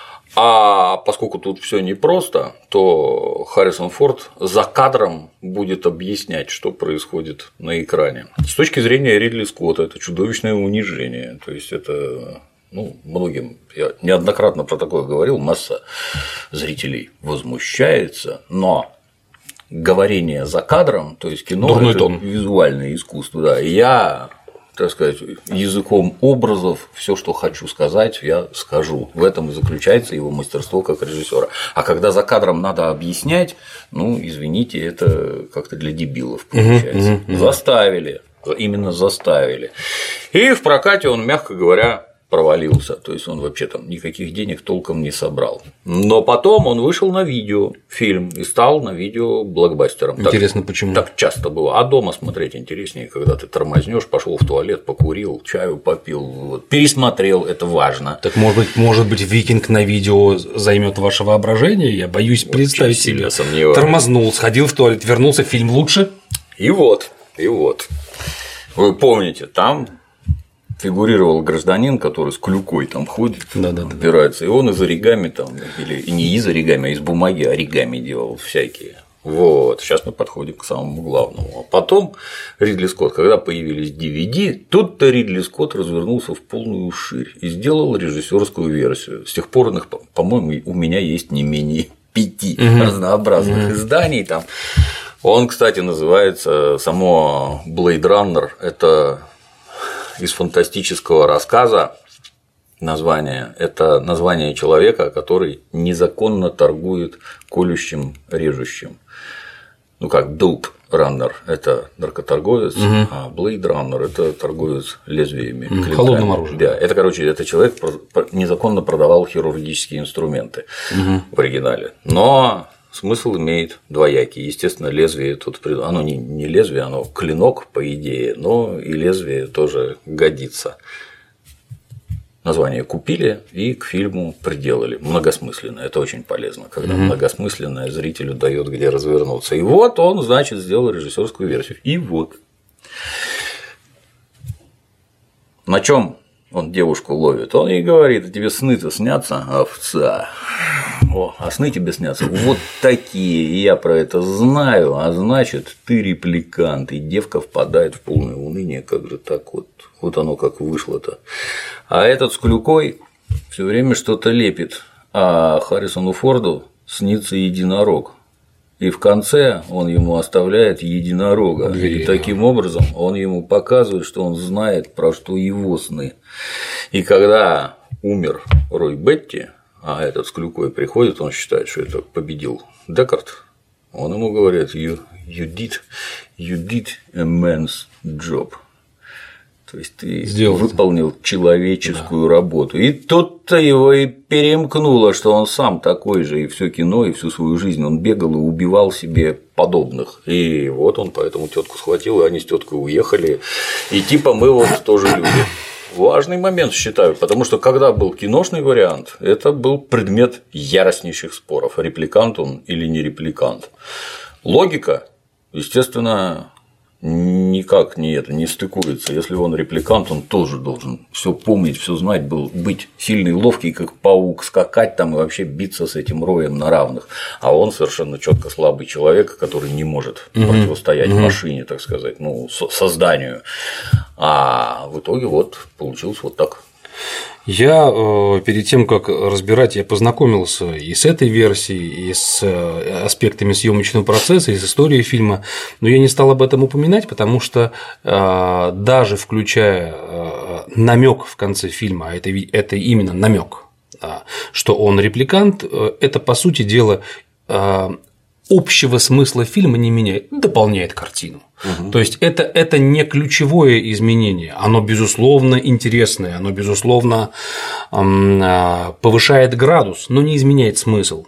А поскольку тут все непросто, то Харрисон Форд за кадром будет объяснять, что происходит на экране. С точки зрения Ридли Скотта это чудовищное унижение. То есть это многим, я неоднократно про такое говорил, масса зрителей возмущается, но говорение за кадром, то есть кино дурной это тон. Визуальное искусство, да. И я, так сказать, языком образов все, что хочу сказать, я скажу. В этом и заключается его мастерство как режиссера. А когда за кадром надо объяснять, извините, это как-то для дебилов получается. Заставили, именно заставили. И в прокате он, мягко говоря, провалился, то есть он вообще там никаких денег толком не собрал. Но потом он вышел на видео, фильм, и стал на видео блокбастером. Интересно, почему? Так часто было. А дома смотреть интереснее, когда ты тормознешь, пошел в туалет, покурил, чаю попил, пересмотрел, это важно. Так может быть, викинг на видео займет ваше воображение? Я боюсь представить себе. Тормознул, сходил в туалет, вернулся, фильм лучше. И вот. Вы помните, там фигурировал гражданин, который с клюкой там ходит, опирается, и он из оригами там, или не из оригами, а из бумаги оригами делал всякие. Вот, сейчас мы подходим к самому главному. А потом Ридли Скотт, когда появились DVD, тут-то Ридли Скотт развернулся в полную ширь и сделал режиссерскую версию. С тех пор, по-моему, у меня есть не менее 5 разнообразных изданий там. Он, кстати, называется само Blade Runner. Это из фантастического рассказа название. Это название человека, который незаконно торгует колющим, режущим. Как Dope Runner – это наркоторговец, а Blade Runner – это торговец лезвиями, холодным оружием. Да, это человек незаконно продавал хирургические инструменты в оригинале. Но смысл имеет двоякий. Естественно, лезвие тут оно не лезвие, оно клинок, по идее, но и лезвие тоже годится. Название купили и к фильму приделали. Многосмысленно. Это очень полезно, когда многосмысленное зрителю дает где развернуться. И вот он, значит, сделал режиссерскую версию. И вот. На чем он девушку ловит? Он ей говорит: тебе сны-то снятся, овца. А сны тебе снятся вот такие, и я про это знаю, а значит, ты репликант, и девка впадает в полное уныние, как же так вот оно как вышло-то. А этот с клюкой все время что-то лепит, а Харрисону Форду снится единорог. И в конце он ему оставляет единорога. И таким образом он ему показывает, что он знает, про что его сны. И когда умер Рой Бетти, а этот с клюкой приходит, он считает, что это победил Декарт, он ему говорит: you did a man's job. То есть ты выполнил человеческую работу. И тут-то его и перемкнуло, что он сам такой же, и все кино, и всю свою жизнь он бегал и убивал себе подобных. И вот он поэтому тетку схватил, и они с теткой уехали. И типа мы вот тоже люди. Важный момент, считаю, потому что когда был киношный вариант, это был предмет яростнейших споров, репликант он или не репликант. Логика, естественно, никак не стыкуется. Если он репликант, он тоже должен все помнить, все знать, быть сильный, ловкий, как паук, скакать там и вообще биться с этим роем на равных. А он совершенно четко слабый человек, который не может противостоять машине, так сказать, созданию. А в итоге вот получилось вот так. Я перед тем, как разбирать, я познакомился и с этой версией, и с аспектами съемочного процесса, и с историей фильма, но я не стал об этом упоминать, потому что даже включая намек в конце фильма, а это именно намек, что он репликант, это по сути дела общего смысла фильма не меняет, дополняет картину. То есть это не ключевое изменение, оно безусловно интересное, оно безусловно повышает градус, но не изменяет смысл.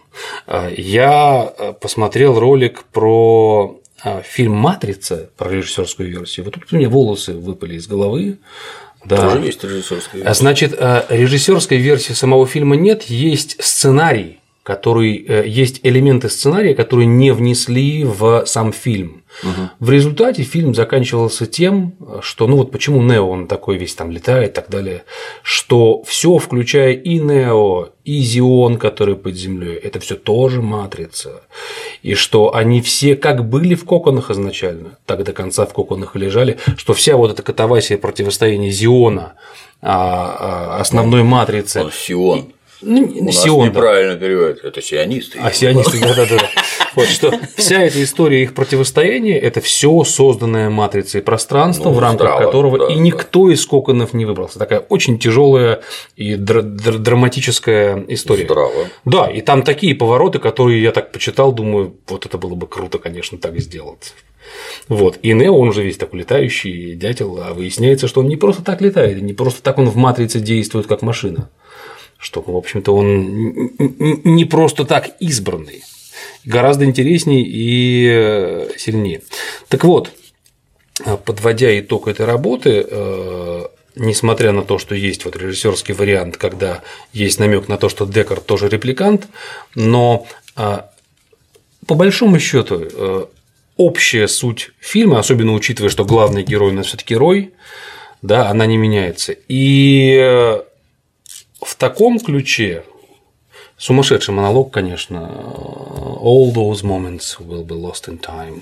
Я посмотрел ролик про фильм «Матрица», про режиссерскую версию. Вот тут у меня волосы выпали из головы. Да. Тоже есть режиссерская версия. Значит, режиссерской версии самого фильма нет, есть сценарий, есть элементы сценария, которые не внесли в сам фильм. В результате фильм заканчивался тем, что, почему Нео, он такой весь там летает и так далее, что все, включая и Нео, и Зион, который под землей, это все тоже матрица. И что они все как были в коконах изначально, так до конца в коконах и лежали, что вся вот эта катавасия противостояния Зиона, основной матрицы. Сион. У нас Сион, неправильно переводят, это сионисты. Сионисты, да. Вот что вся эта история их противостояния – это все созданное матрицей пространство, в рамках которого и никто из коконов не выбрался. Такая очень тяжелая и драматическая история. Здраво. Да, и там такие повороты, которые я так почитал, думаю, вот это было бы круто, конечно, так сделать. Вот. И Нео, он уже весь такой летающий дятел, а выясняется, что он не просто так летает, и не просто так он в матрице действует как машина. Что, в общем-то, он не просто так избранный, гораздо интереснее и сильнее. Так вот, подводя итог этой работы, несмотря на то, что есть вот режиссерский вариант, когда есть намек на то, что Декарт тоже репликант, но по большому счету общая суть фильма, особенно учитывая, что главный герой у нас все-таки Рой, да, она не меняется. И в таком ключе сумасшедший монолог, конечно, all those moments will be lost in time.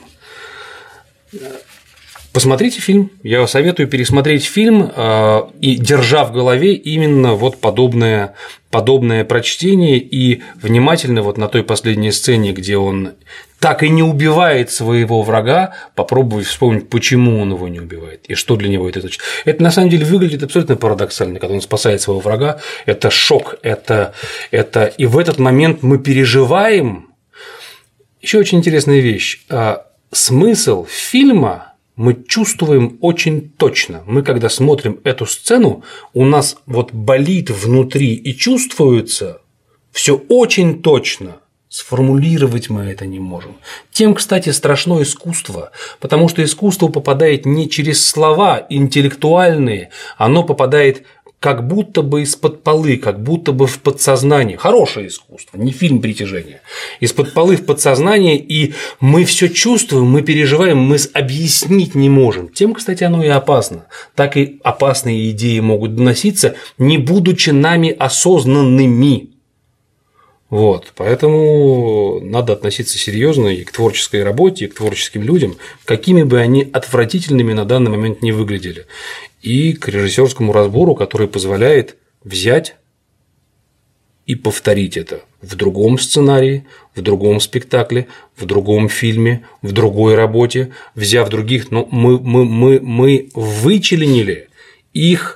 Посмотрите фильм, я советую пересмотреть фильм и держа в голове именно вот подобное прочтение и внимательно вот на той последней сцене, где он так и не убивает своего врага, попробовать вспомнить, почему он его не убивает и что для него это значит. Это на самом деле выглядит абсолютно парадоксально, когда он спасает своего врага, это шок, это и в этот момент мы переживаем. Еще очень интересная вещь. Смысл фильма мы чувствуем очень точно. Мы, когда смотрим эту сцену, у нас вот болит внутри и чувствуется все очень точно. Сформулировать мы это не можем. Тем, кстати, страшно искусство, потому что искусство попадает не через слова интеллектуальные, оно попадает как будто бы из-под полы, как будто бы в подсознание. Хорошее искусство, не фильм «Притяжение». Из-под полы в подсознание, и мы все чувствуем, мы переживаем, мы объяснить не можем. Тем, кстати, оно и опасно. Так и опасные идеи могут доноситься, не будучи нами осознанными. Вот, поэтому надо относиться серьезно и к творческой работе, и к творческим людям, какими бы они отвратительными на данный момент не выглядели, и к режиссерскому разбору, который позволяет взять и повторить это в другом сценарии, в другом спектакле, в другом фильме, в другой работе, взяв других, но мы вычленили их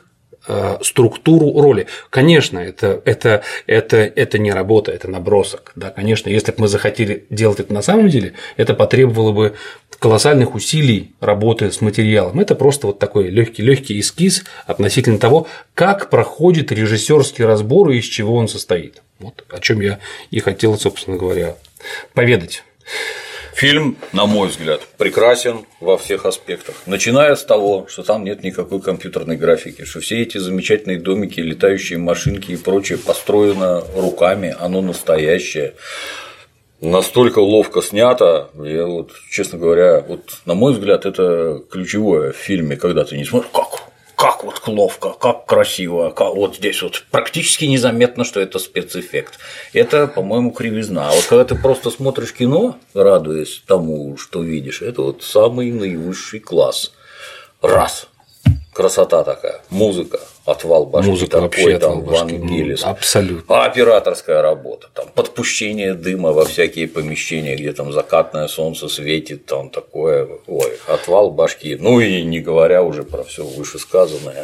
структуру роли. Конечно, это не работа, это набросок. Да, конечно, если бы мы захотели делать это на самом деле, это потребовало бы колоссальных усилий работы с материалом. Это просто вот такой легкий эскиз относительно того, как проходит режиссерский разбор и из чего он состоит. Вот о чем я и хотел, собственно говоря, поведать. Фильм, на мой взгляд, прекрасен во всех аспектах. Начиная с того, что там нет никакой компьютерной графики, что все эти замечательные домики, летающие машинки и прочее построено руками, оно настоящее. Настолько ловко снято, я вот, честно говоря, вот, на мой взгляд, это ключевое в фильме, когда ты не смотришь, как вот ловко, как красиво, как вот здесь вот практически незаметно, что это спецэффект. Это, по-моему, кривизна. А вот когда ты просто смотришь кино, радуясь тому, что видишь, это вот самый наивысший класс. Раз. Красота такая, музыка, отвал башки, музыка такой там Вангелис, абсолютно. Операторская работа, там подпущение дыма во всякие помещения, где там закатное солнце светит, там такое, ой, отвал башки, ну и не говоря уже про все вышесказанное.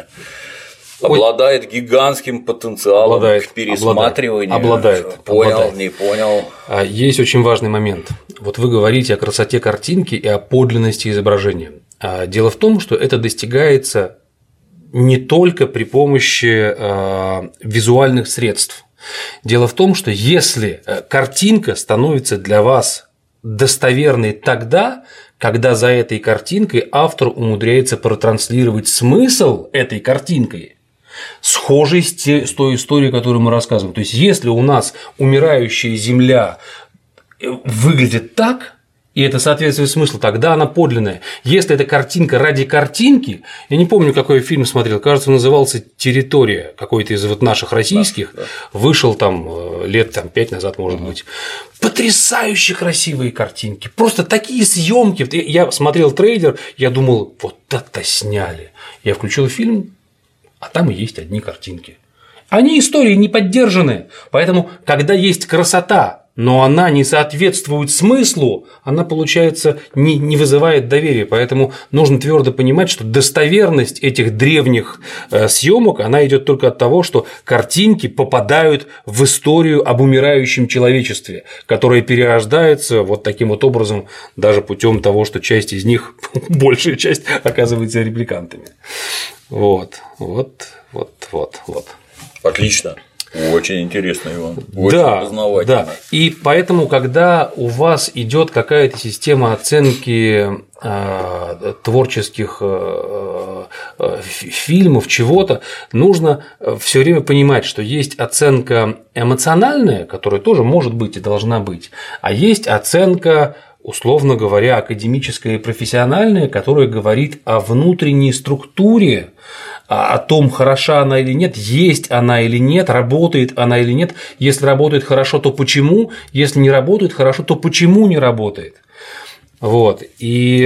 Обладает гигантским потенциалом к пересматриванию. Понял, не понял. Есть очень важный момент. Вот вы говорите о красоте картинки и о подлинности изображения. Дело в том, что это достигается не только при помощи визуальных средств. Дело в том, что если картинка становится для вас достоверной тогда, когда за этой картинкой автор умудряется протранслировать смысл этой картинкой, схожий с той историей, которую мы рассказываем. То есть, если у нас умирающая Земля выглядит так, и это соответствует смыслу, тогда она подлинная. Если это картинка ради картинки, я не помню, какой фильм смотрел, кажется, назывался «Территория», какой-то из вот наших российских, вышел там лет 5 назад, может быть. Потрясающе красивые картинки, просто такие съемки. Я смотрел трейлер, я думал, вот это сняли. Я включил фильм, а там и есть одни картинки. Они истории не поддержаны, поэтому, когда есть красота, но она не соответствует смыслу, она, получается, не вызывает доверия. Поэтому нужно твердо понимать, что достоверность этих древних съемок она идет только от того, что картинки попадают в историю об умирающем человечестве, которое перерождается вот таким вот образом, даже путем того, что часть из них, большая часть, оказывается репликантами. Вот. Отлично. Очень интересно, Иван. Очень познавательно. Да. И поэтому, когда у вас идет какая-то система оценки творческих фильмов, чего-то, нужно все время понимать, что есть оценка эмоциональная, которая тоже может быть и должна быть, а есть оценка, условно говоря, академическая и профессиональная, которая говорит о внутренней структуре, о том, хороша она или нет, есть она или нет, работает она или нет. Если работает хорошо, то почему? Если не работает хорошо, то почему не работает? Вот. И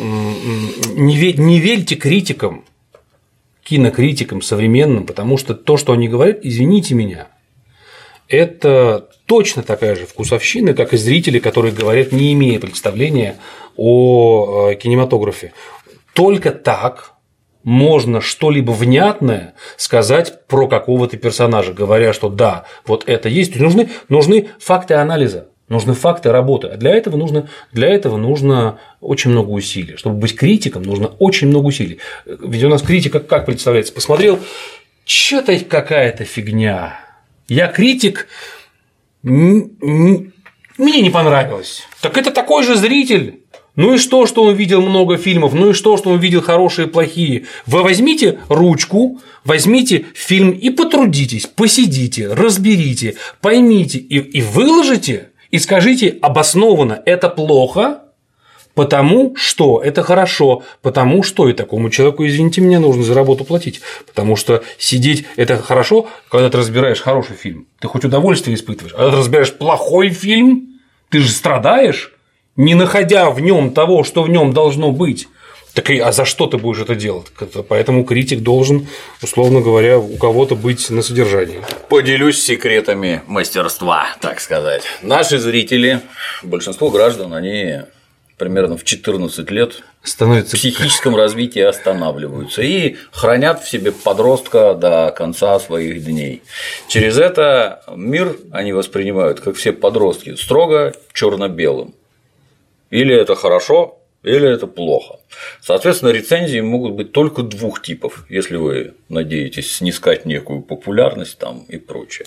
не верьте критикам, кинокритикам современным, потому что то, что они говорят, извините меня, это точно такая же вкусовщина, как и зрители, которые говорят, не имея представления о кинематографе. Только так можно что-либо внятное сказать про какого-то персонажа, говоря, что да, вот это есть. Нужны факты анализа, нужны факты работы. А для этого нужно очень много усилий. Чтобы быть критиком, нужно очень много усилий. Ведь у нас критика как представляется? Посмотрел, что-то какая-то фигня. Я критик, мне не понравилось. Так это такой же зритель. Ну и что он видел много фильмов, ну и что он видел хорошие и плохие. Вы возьмите ручку, возьмите фильм и потрудитесь, посидите, разберите, поймите и выложите, и скажите обоснованно, это плохо, потому что это хорошо, потому что и такому человеку, извините меня, нужно за работу платить, потому что сидеть – это хорошо, когда ты разбираешь хороший фильм, ты хоть удовольствие испытываешь, а когда ты разбираешь плохой фильм, ты же страдаешь, не находя в нем того, что в нем должно быть. Так а за что ты будешь это делать? Поэтому критик должен, условно говоря, у кого-то быть на содержании. Поделюсь секретами мастерства, так сказать. Наши зрители, большинство граждан, они примерно в 14 лет становится... в психическом развитии останавливаются и хранят в себе подростка до конца своих дней. Через это мир они воспринимают, как все подростки, строго черно-белым. Или это хорошо, или это плохо. Соответственно, рецензии могут быть только двух типов, если вы надеетесь снискать некую популярность там и прочее.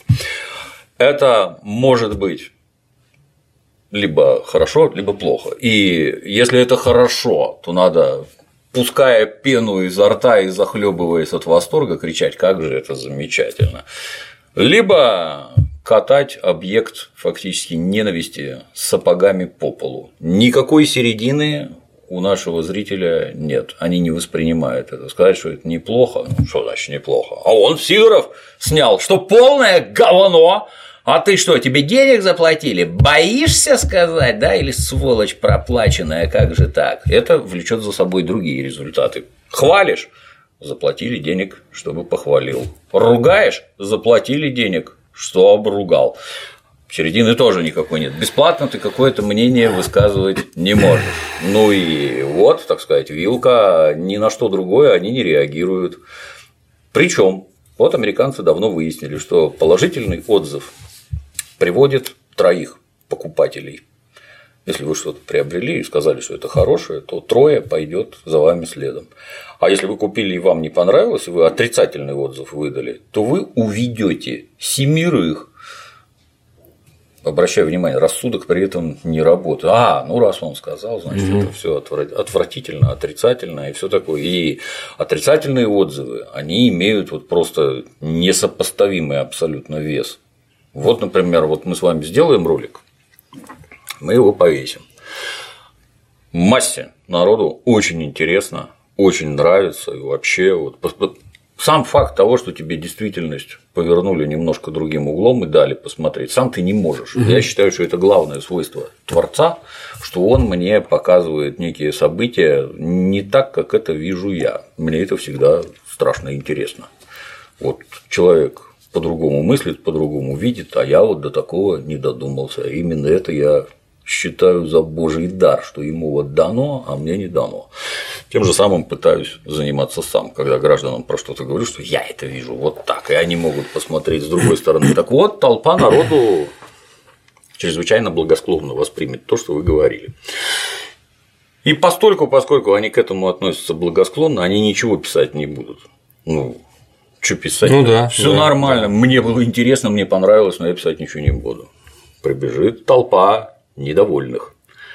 Это может быть либо хорошо, либо плохо. И если это хорошо, то надо, пуская пену изо рта и захлебываясь от восторга, кричать: как же это замечательно. Либо катать объект фактически ненависти сапогами по полу. Никакой середины у нашего зрителя нет, они не воспринимают это. Сказать, что это неплохо, ну что значит неплохо? А он, Сидоров, снял, что полное говно. А ты что, тебе денег заплатили? Боишься сказать, да? Или сволочь проплаченная, как же так? Это влечет за собой другие результаты. Хвалишь? Заплатили денег, чтобы похвалил. Ругаешь? Заплатили денег, что обругал. Середины тоже никакой нет. Бесплатно ты какое-то мнение высказывать не можешь. Ну и вот, так сказать, вилка, ни на что другое они не реагируют. Причем, вот американцы давно выяснили, что положительный отзыв приводит 3 покупателей. Если вы что-то приобрели и сказали, что это хорошее, то 3 пойдет за вами следом. А если вы купили и вам не понравилось, и вы отрицательный отзыв выдали, то вы уведете 7. Обращаю внимание, рассудок при этом не работает. Ну раз он сказал, значит, это все отвратительно, отрицательно и все такое. И отрицательные отзывы, они имеют вот просто несопоставимый абсолютно вес. Вот, например, вот мы с вами сделаем ролик, мы его повесим. Массе народу очень интересно, очень нравится, и вообще вот сам факт того, что тебе действительность повернули немножко другим углом и дали посмотреть, сам ты не можешь. Я считаю, что это главное свойство творца, что он мне показывает некие события не так, как это вижу я. Мне это всегда страшно интересно. Вот человек по-другому мыслит, по-другому видит, а я вот до такого не додумался. Именно это я считаю за божий дар, что ему вот дано, а мне не дано. Тем же самым пытаюсь заниматься сам, когда гражданам про что-то говорю, что я это вижу вот так, и они могут посмотреть с другой стороны. Так вот, толпа народу чрезвычайно благосклонно воспримет то, что вы говорили. И поскольку они к этому относятся благосклонно, они ничего писать не будут. Что писать? Все нормально. Мне было интересно, мне понравилось, но я писать ничего не буду. Прибежит толпа недовольных.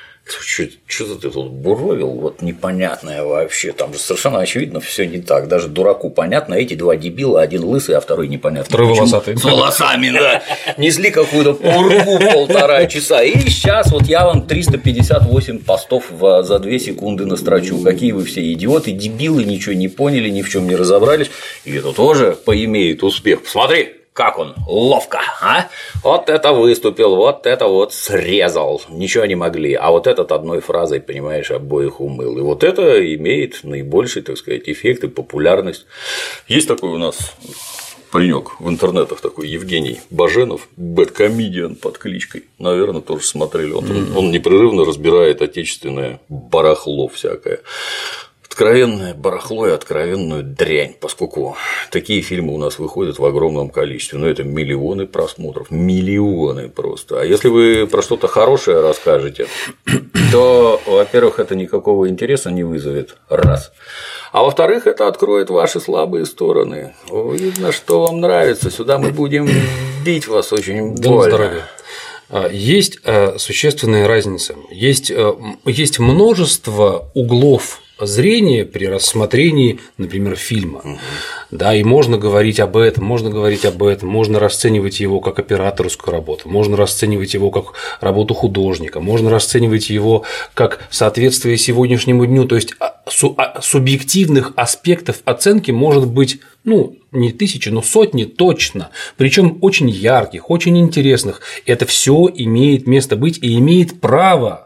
Что ты тут буровил, вот непонятное вообще, там же совершенно очевидно все не так, даже дураку понятно, эти 2 дебила, один лысый, а второй непонятно. Второй волосатый. С волосами, да, несли какую-то пургу 1,5 часа, и сейчас вот я вам 358 постов за 2 секунды настрочу, какие вы все идиоты, дебилы, ничего не поняли, ни в чем не разобрались, и это тоже поимеет успех, посмотри. Как он ловко, а? Вот это выступил, вот это вот срезал, ничего не могли, а вот этот одной фразой, понимаешь, обоих умыл. И вот это имеет наибольший, так сказать, эффект и популярность. Есть такой у нас паренек в интернетах такой Евгений Баженов, бэдкомедиан под кличкой, наверное, тоже смотрели. Он непрерывно разбирает отечественное барахло всякое. Откровенное барахло и откровенную дрянь, поскольку такие фильмы у нас выходят в огромном количестве, но это миллионы просмотров, миллионы просто. А если вы про что-то хорошее расскажете, то, во-первых, это никакого интереса не вызовет, раз. А во-вторых, это откроет ваши слабые стороны. Видно, что вам нравится, сюда мы будем бить вас очень больно. Есть существенная разница, есть множество углов зрения при рассмотрении, например, фильма. Да, и можно говорить об этом, можно расценивать его как операторскую работу, можно расценивать его как работу художника, можно расценивать его как соответствие сегодняшнему дню. То есть субъективных аспектов оценки может быть не тысячи, но сотни точно, причем очень ярких, очень интересных. Это все имеет место быть и имеет право.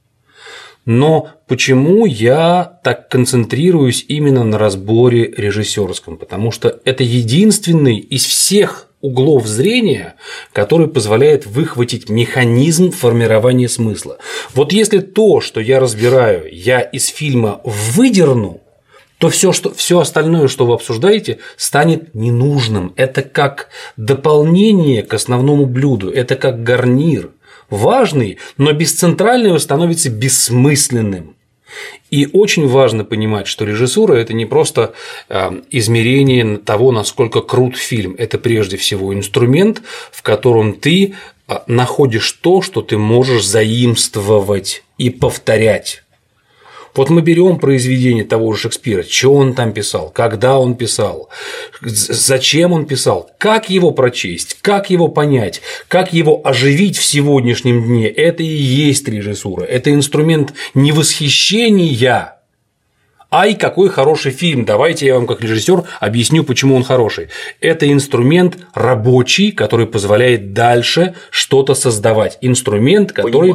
Но почему я так концентрируюсь именно на разборе режиссерском? Потому что это единственный из всех углов зрения, который позволяет выхватить механизм формирования смысла. Вот если то, что я разбираю, я из фильма выдерну, то все остальное, что вы обсуждаете, станет ненужным. Это как дополнение к основному блюду, это как гарнир. Важный, но без центрального становится бессмысленным. И очень важно понимать, что режиссура – это не просто измерение того, насколько крут фильм, это прежде всего инструмент, в котором ты находишь то, что ты можешь заимствовать и повторять. Вот мы берем произведение того же Шекспира, что он там писал, когда он писал, зачем он писал, как его прочесть, как его понять, как его оживить в сегодняшнем дне – это и есть режиссура, это инструмент не восхищения, ай, какой хороший фильм, давайте я вам как режиссер объясню, почему он хороший. Это инструмент рабочий, который позволяет дальше что-то создавать, инструмент,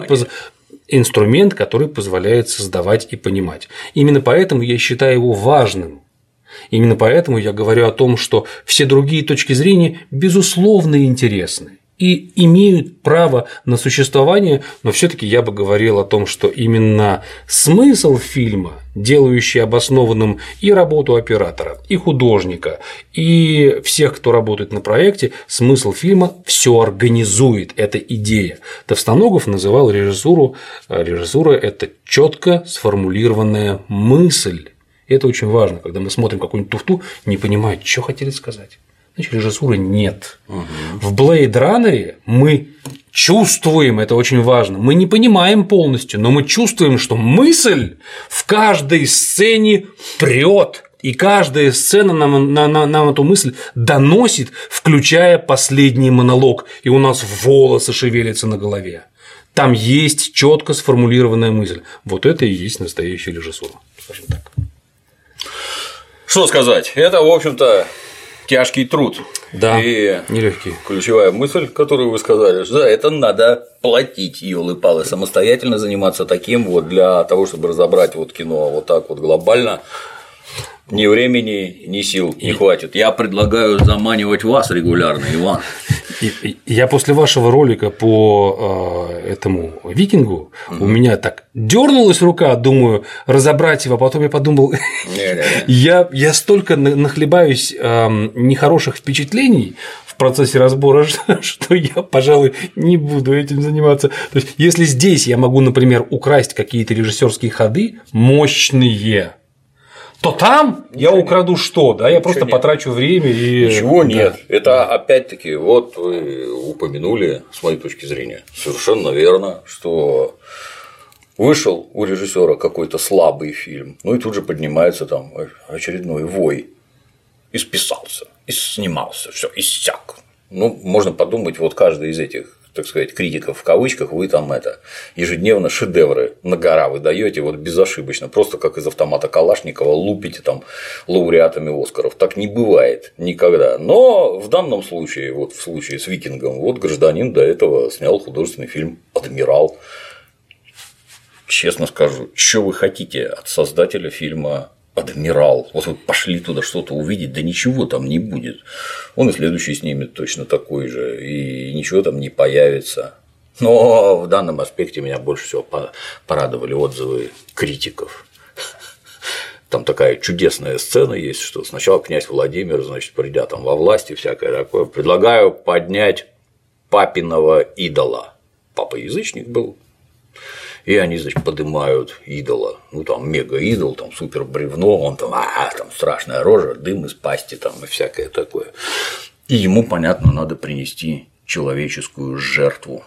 который позволяет создавать и понимать. Именно поэтому я считаю его важным. Именно поэтому я говорю о том, что все другие точки зрения безусловно интересны и имеют право на существование, но все-таки я бы говорил о том, что именно смысл фильма, делающий обоснованным и работу оператора, и художника, и всех, кто работает на проекте, смысл фильма все организует, это идея. Товстоногов называл режиссура – это четко сформулированная мысль. И это очень важно, когда мы смотрим какую-нибудь туфту, не понимая, что хотели сказать. Значит, режиссуры нет. В Blade Runner мы чувствуем, это очень важно, мы не понимаем полностью, но мы чувствуем, что мысль в каждой сцене прет, и каждая сцена нам эту мысль доносит, включая последний монолог, и у нас волосы шевелятся на голове. Там есть четко сформулированная мысль. Вот это и есть настоящая режиссура, скажем так. Что сказать? Это, в общем-то, тяжкий труд. Да, и нелегкий. Ключевая мысль, которую вы сказали, что это надо платить, ёлы-палы, самостоятельно заниматься таким вот для того, чтобы разобрать вот кино вот так вот глобально. Ни времени, ни сил не хватит. Я предлагаю заманивать вас регулярно, Иван. Я после вашего ролика по этому викингу у меня так дернулась рука, думаю, разобрать его, а потом я подумал, я столько нахлебаюсь нехороших впечатлений в процессе разбора, что я, пожалуй, не буду этим заниматься. То есть, если здесь я могу, например, украсть какие-то режиссерские ходы мощные, то там я украду что? Да, я просто потрачу время и. Ничего нет. Это опять-таки, вот вы упомянули, с моей точки зрения, совершенно верно, что вышел у режиссера какой-то слабый фильм, ну и тут же поднимается там очередной вой. И списался, и снимался, все, иссяк. Ну, можно подумать, вот каждый из этих, так сказать, критиков в кавычках, вы там ежедневно шедевры на гора выдаете вот безошибочно, просто как из автомата Калашникова лупите там лауреатами Оскаров. Так не бывает никогда. Но в данном случае, вот в случае с «Викингом», вот гражданин до этого снял художественный фильм «Адмирал». Честно скажу, что вы хотите от создателя фильма «Адмирал»? Вот вы пошли туда что-то увидеть, да ничего там не будет. Он и следующий снимет точно такой же, и ничего там не появится. Но в данном аспекте меня больше всего порадовали отзывы критиков. Там такая чудесная сцена есть, что сначала князь Владимир, значит, придя там во власть и всякое такое, предлагаю поднять папиного идола. Папа язычник был. И они, значит, поднимают идола, ну там мега-идол, там супер бревно, он там, там страшная рожа, дым из пасти там и всякое такое. И ему, понятно, надо принести человеческую жертву.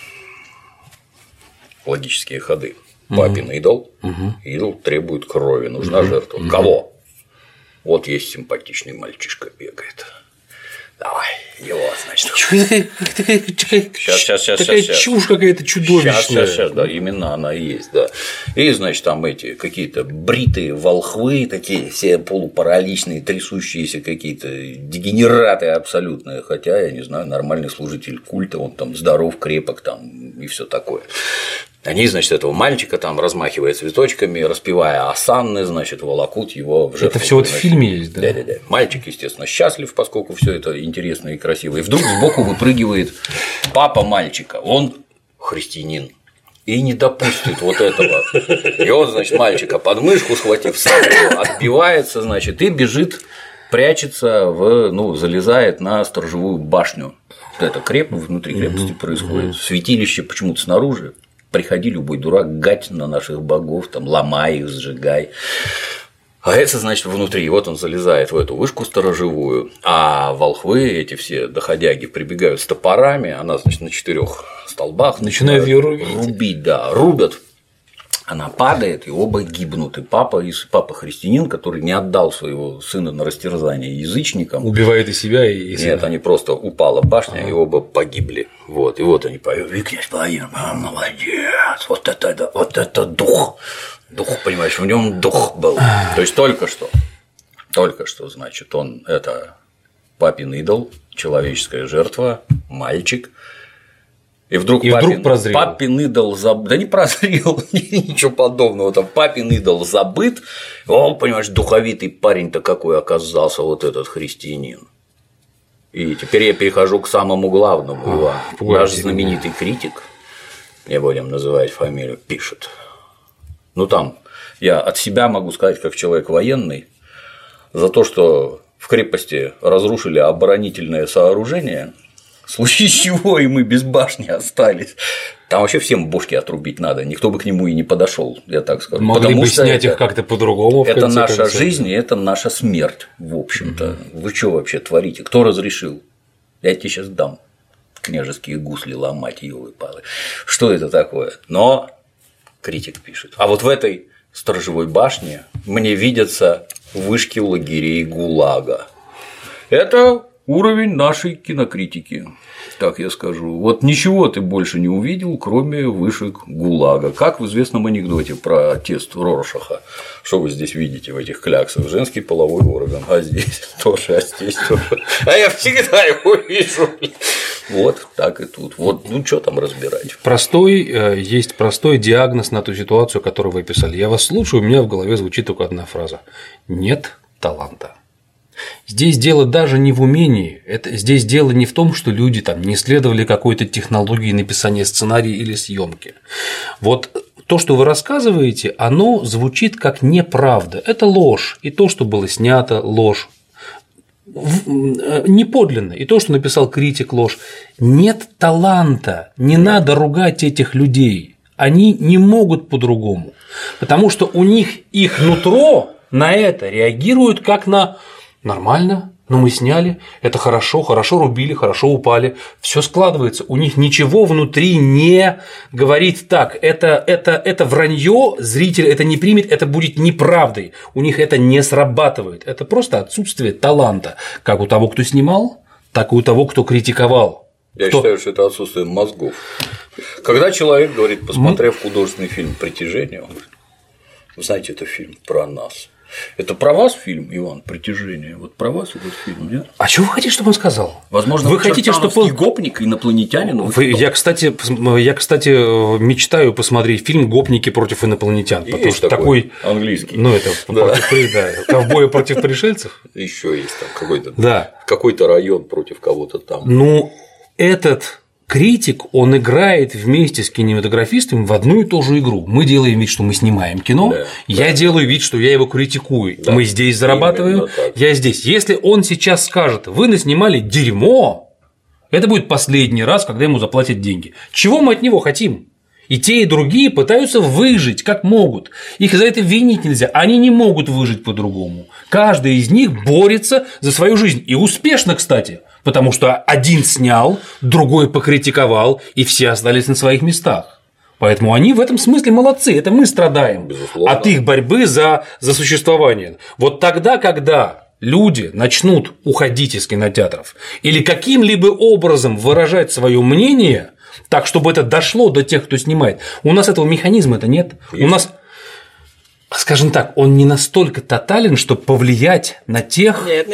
Логические ходы. Папин идол, идол требует крови, нужна жертва. Кого? Вот есть симпатичный мальчишка бегает. Давай, его, значит. Сейчас. Такая чушь какая-то чудовищная. Сейчас, да, именно она и есть, да. И, значит, там эти какие-то бритые волхвы, такие все полупараличные, трясущиеся какие-то дегенераты абсолютные, хотя, я не знаю, нормальный служитель культа, он там здоров, крепок там и все такое. Они, значит, этого мальчика там, размахивая цветочками, распевая осанны, значит, волокут его в жертву. Это все вот в фильме есть, да? Да. Мальчик, естественно, счастлив, поскольку все это интересно и красиво. И вдруг сбоку выпрыгивает папа мальчика. Он христианин. И не допустит вот этого. И он, значит, мальчика под мышку схватив, сам отбивается, значит, и бежит, прячется залезает на сторожевую башню. Вот это внутри крепости происходит. Святилище почему-то снаружи. Приходи, любой дурак, гать на наших богов, там, ломай их, сжигай. А это, значит, внутри. И вот он залезает в эту вышку сторожевую, а волхвы, эти все доходяги, прибегают с топорами, она, значит, на 4 столбах начинают ее рубить, да, рубят. Она падает, и оба гибнут. И папа христианин, который не отдал своего сына на растерзание язычникам. Убивает и себя, и сына. Нет, они просто упала башня, и оба погибли. Вот, и вот они поют: «И князь Владимир, молодец, вот это дух. Дух, понимаешь, в нем дух был. То есть только что, значит, он это папин идол, человеческая жертва, мальчик. И вдруг прозрел. Папин идол забыт. Да не прозрел, ничего подобного. Там папин идол забыт. Он, понимаешь, духовитый парень-то какой оказался, вот этот христианин. И теперь я перехожу к самому главному, Иван. Наш знаменитый критик, не будем называть фамилию, пишет. Там я от себя могу сказать, как человек военный, за то, что в крепости разрушили оборонительное сооружение, в случае чего и мы без башни остались. Там вообще всем бошки отрубить надо, никто бы к нему и не подошел, я так скажу. Могли бы снять их как-то по-другому. Это наша жизнь, и это наша смерть, в общем-то. Вы что вообще творите? Кто разрешил? Я тебе сейчас дам княжеские гусли ломать, ёлы-палы. Что это такое? Но критик пишет. А вот в этой сторожевой башне мне видятся вышки лагерей ГУЛАГа. Это уровень нашей кинокритики, так я скажу. Вот ничего ты больше не увидел, кроме вышек ГУЛАГа. Как в известном анекдоте про тест Роршаха. Что вы здесь видите в этих кляксах? Женский половой орган, а здесь тоже, а здесь тоже. А я всегда его вижу. Вот так и тут. Вот, что там разбирать? Есть простой диагноз на ту ситуацию, которую вы описали. Я вас слушаю, у меня в голове звучит только одна фраза: нет таланта. Здесь дело даже не в умении, здесь дело не в том, что люди там не следовали какой-то технологии написания сценария или съемки. Вот то, что вы рассказываете, оно звучит как неправда, это ложь, и то, что было снято, ложь. Неподлинно, и то, что написал критик, ложь. Нет таланта, не надо ругать этих людей, они не могут по-другому, потому что у них их нутро на это реагирует как на нормально, но мы сняли, это хорошо рубили, хорошо упали, все складывается, у них ничего внутри не говорит так, это вранье, зритель это не примет, это будет неправдой, у них это не срабатывает, это просто отсутствие таланта, как у того, кто снимал, так и у того, кто критиковал. Я считаю, что это отсутствие мозгов. Когда человек говорит, посмотрев художественный фильм «Притяжение», он говорит: вы знаете, это фильм про нас. Это про вас фильм, Иван, «Притяжение»? Вот про вас этот фильм, нет? А что вы хотите, чтобы он сказал? Возможно, вы хотите, чтобы он гопник, инопланетянин? Я, кстати, мечтаю посмотреть фильм «Гопники против инопланетян», потому что такой английский. Ковбои против пришельцев. Еще есть там какой-то район против кого-то там. Этот критик, он играет вместе с кинематографистами в одну и ту же игру. Мы делаем вид, что мы снимаем кино, я делаю вид, что я его критикую. Мы здесь зарабатываем, я здесь. Если он сейчас скажет: вы наснимали дерьмо, это будет последний раз, когда ему заплатят деньги. Чего мы от него хотим? И те, и другие пытаются выжить как могут. Их за это винить нельзя. Они не могут выжить по-другому. Каждый из них борется за свою жизнь. И успешно, кстати. Потому что один снял, другой покритиковал, и все остались на своих местах. Поэтому они в этом смысле молодцы. Это мы страдаем от их борьбы за существование. Вот тогда, когда люди начнут уходить из кинотеатров или каким-либо образом выражать свое мнение, так, чтобы это дошло до тех, кто снимает. У нас этого механизма-то нет. У нас, скажем так, он не настолько тотален, чтобы повлиять на тех… Нет.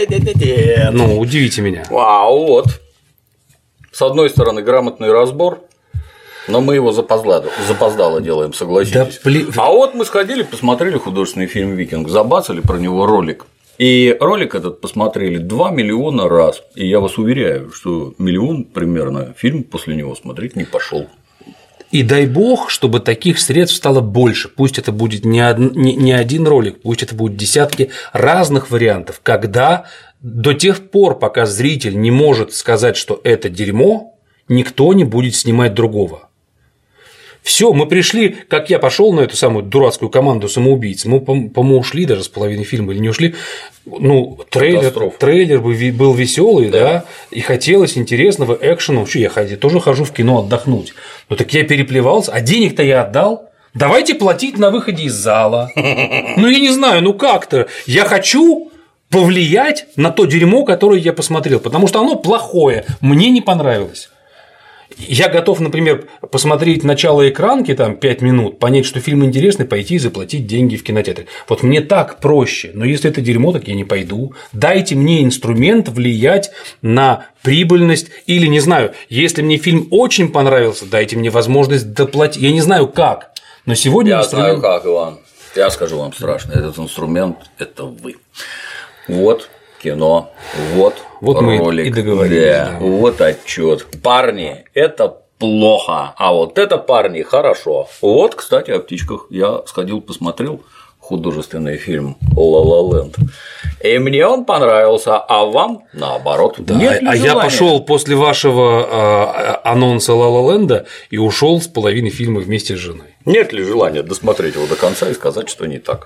Удивите меня. Вау, вот. С одной стороны, грамотный разбор, Но мы его запоздало делаем, согласитесь. А вот мы сходили, посмотрели художественный фильм «Викинг», забацали про него ролик. И ролик этот посмотрели 2 миллиона раз. И я вас уверяю, что 1 миллион примерно фильм после него смотреть не пошел. И дай бог, чтобы таких средств стало больше. Пусть это будет не один ролик, пусть это будут десятки разных вариантов, когда до тех пор, пока зритель не может сказать, что это дерьмо, никто не будет снимать другого. Все, мы пришли, как я пошел на эту самую дурацкую команду самоубийц, мы, по-моему, ушли даже с половины фильма или не ушли. Ну, трейлер был веселый, да, и хотелось интересного экшена. Вообще, я тоже хожу в кино отдохнуть. Ну так я переплевался, а денег-то я отдал. Давайте платить на выходе из зала. Ну, я не знаю, ну как-то. Я хочу повлиять на то дерьмо, которое я посмотрел, потому что оно плохое, мне не понравилось. Я готов, например, посмотреть начало экранки, там 5 минут, понять, что фильм интересный, пойти и заплатить деньги в кинотеатре. Вот мне так проще, но если это дерьмо, так я не пойду. Дайте мне инструмент влиять на прибыльность или, не знаю, если мне фильм очень понравился, дайте мне возможность доплатить. Я не знаю как, но сегодня… Я знаю как, Иван. Я скажу вам страшно, этот инструмент – это вы. Вот кино, вот ролик, мы и договорились. Да. Вот отчет. Парни, это плохо, а вот это, парни, хорошо. Вот, кстати, о птичках. Я сходил, посмотрел художественный фильм «Ла Ла Ленд», и мне он понравился, а вам наоборот. Да, я пошел после вашего анонса «Ла Ла Ленда» и ушел с половины фильма вместе с женой. Нет ли желания досмотреть его до конца и сказать, что не так?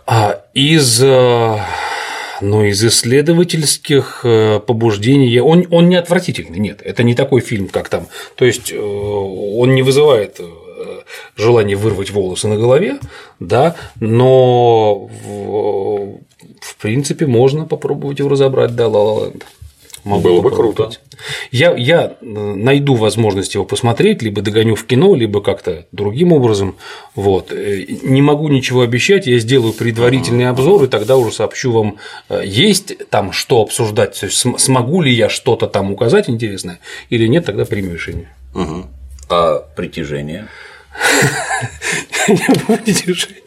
Из исследовательских побуждений он не отвратительный, нет, это не такой фильм, как там, то есть он не вызывает желания вырвать волосы на голове, да, но в принципе можно попробовать его разобрать, да, «Ла Ла Ленд». Было бы круто. Я найду возможность его посмотреть, либо догоню в кино, либо как-то другим образом. Вот. Не могу ничего обещать, я сделаю предварительный обзор, и тогда уже сообщу вам, есть там что обсуждать, то есть смогу ли я что-то там указать интересное или нет, тогда приму решение. А притяжение? Притяжение.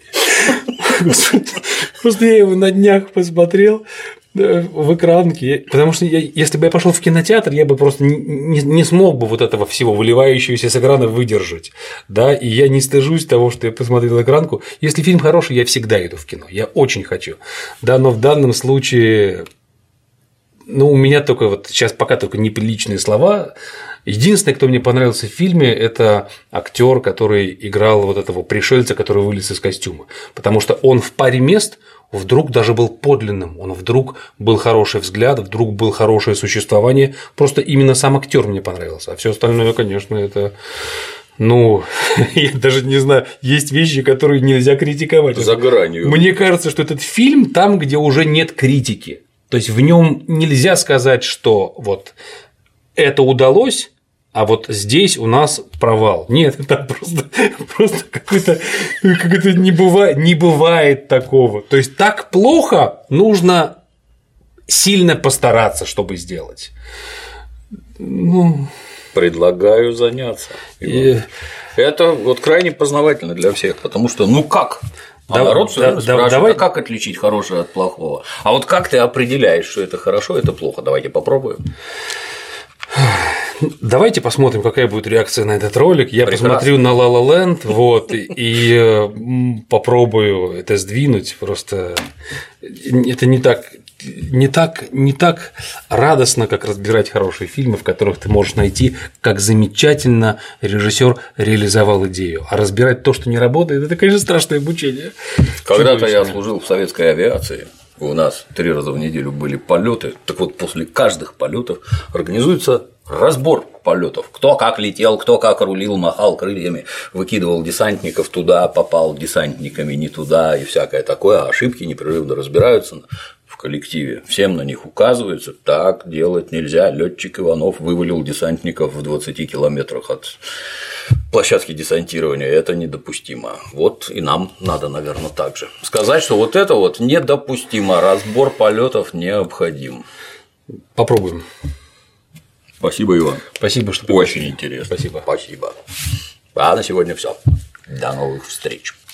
Просто я его на днях посмотрел в экранке, потому что если бы я пошел в кинотеатр, я бы просто не смог бы вот этого всего выливающегося с экрана выдержать, да, и я не стыжусь того, что я посмотрел экранку. Если фильм хороший, я всегда иду в кино, я очень хочу, да, но в данном случае, у меня только вот сейчас пока только неприличные слова. Единственное, кто мне понравился в фильме, это актер, который играл вот этого пришельца, который вылез из костюма, потому что он в паре мест вдруг даже был подлинным, он вдруг был хороший взгляд, вдруг было хорошее существование, просто именно сам актер мне понравился, а все остальное, конечно, это… я даже не знаю, есть вещи, которые нельзя критиковать. За гранью. Мне кажется, что этот фильм там, где уже нет критики, то есть в нем нельзя сказать, что вот это удалось, а вот здесь у нас провал. Нет, это просто какой-то не бывает такого. То есть так плохо, нужно сильно постараться, чтобы сделать. Предлагаю заняться. Это вот крайне познавательно для всех, потому что как? Народ все время спрашивает, а как отличить хорошее от плохого? А вот как ты определяешь, что это хорошо, это плохо? Давайте попробуем. Давайте посмотрим, какая будет реакция на этот ролик. Я посмотрю на «Ла Ла Ленд», вот, и попробую это сдвинуть. Просто это не так радостно, как разбирать хорошие фильмы, в которых ты можешь найти, как замечательно режиссер реализовал идею. А разбирать то, что не работает, это, конечно, страшное мучение. Когда-то я служил в советской авиации. У нас 3 раза в неделю были полеты. Так вот, после каждых полетов организуется разбор полетов. Кто как летел, кто как рулил, махал крыльями, выкидывал десантников туда, попал десантниками не туда и всякое такое. А ошибки непрерывно разбираются в коллективе. Всем на них указывается, так делать нельзя. Летчик Иванов вывалил десантников в 20 километрах от площадки десантирования, это недопустимо. Вот и нам надо, наверное, так же сказать, что вот это вот недопустимо, разбор полетов необходим. Попробуем. Спасибо, Иван. Спасибо, что очень интересно. Спасибо. Спасибо. А на сегодня все. До новых встреч.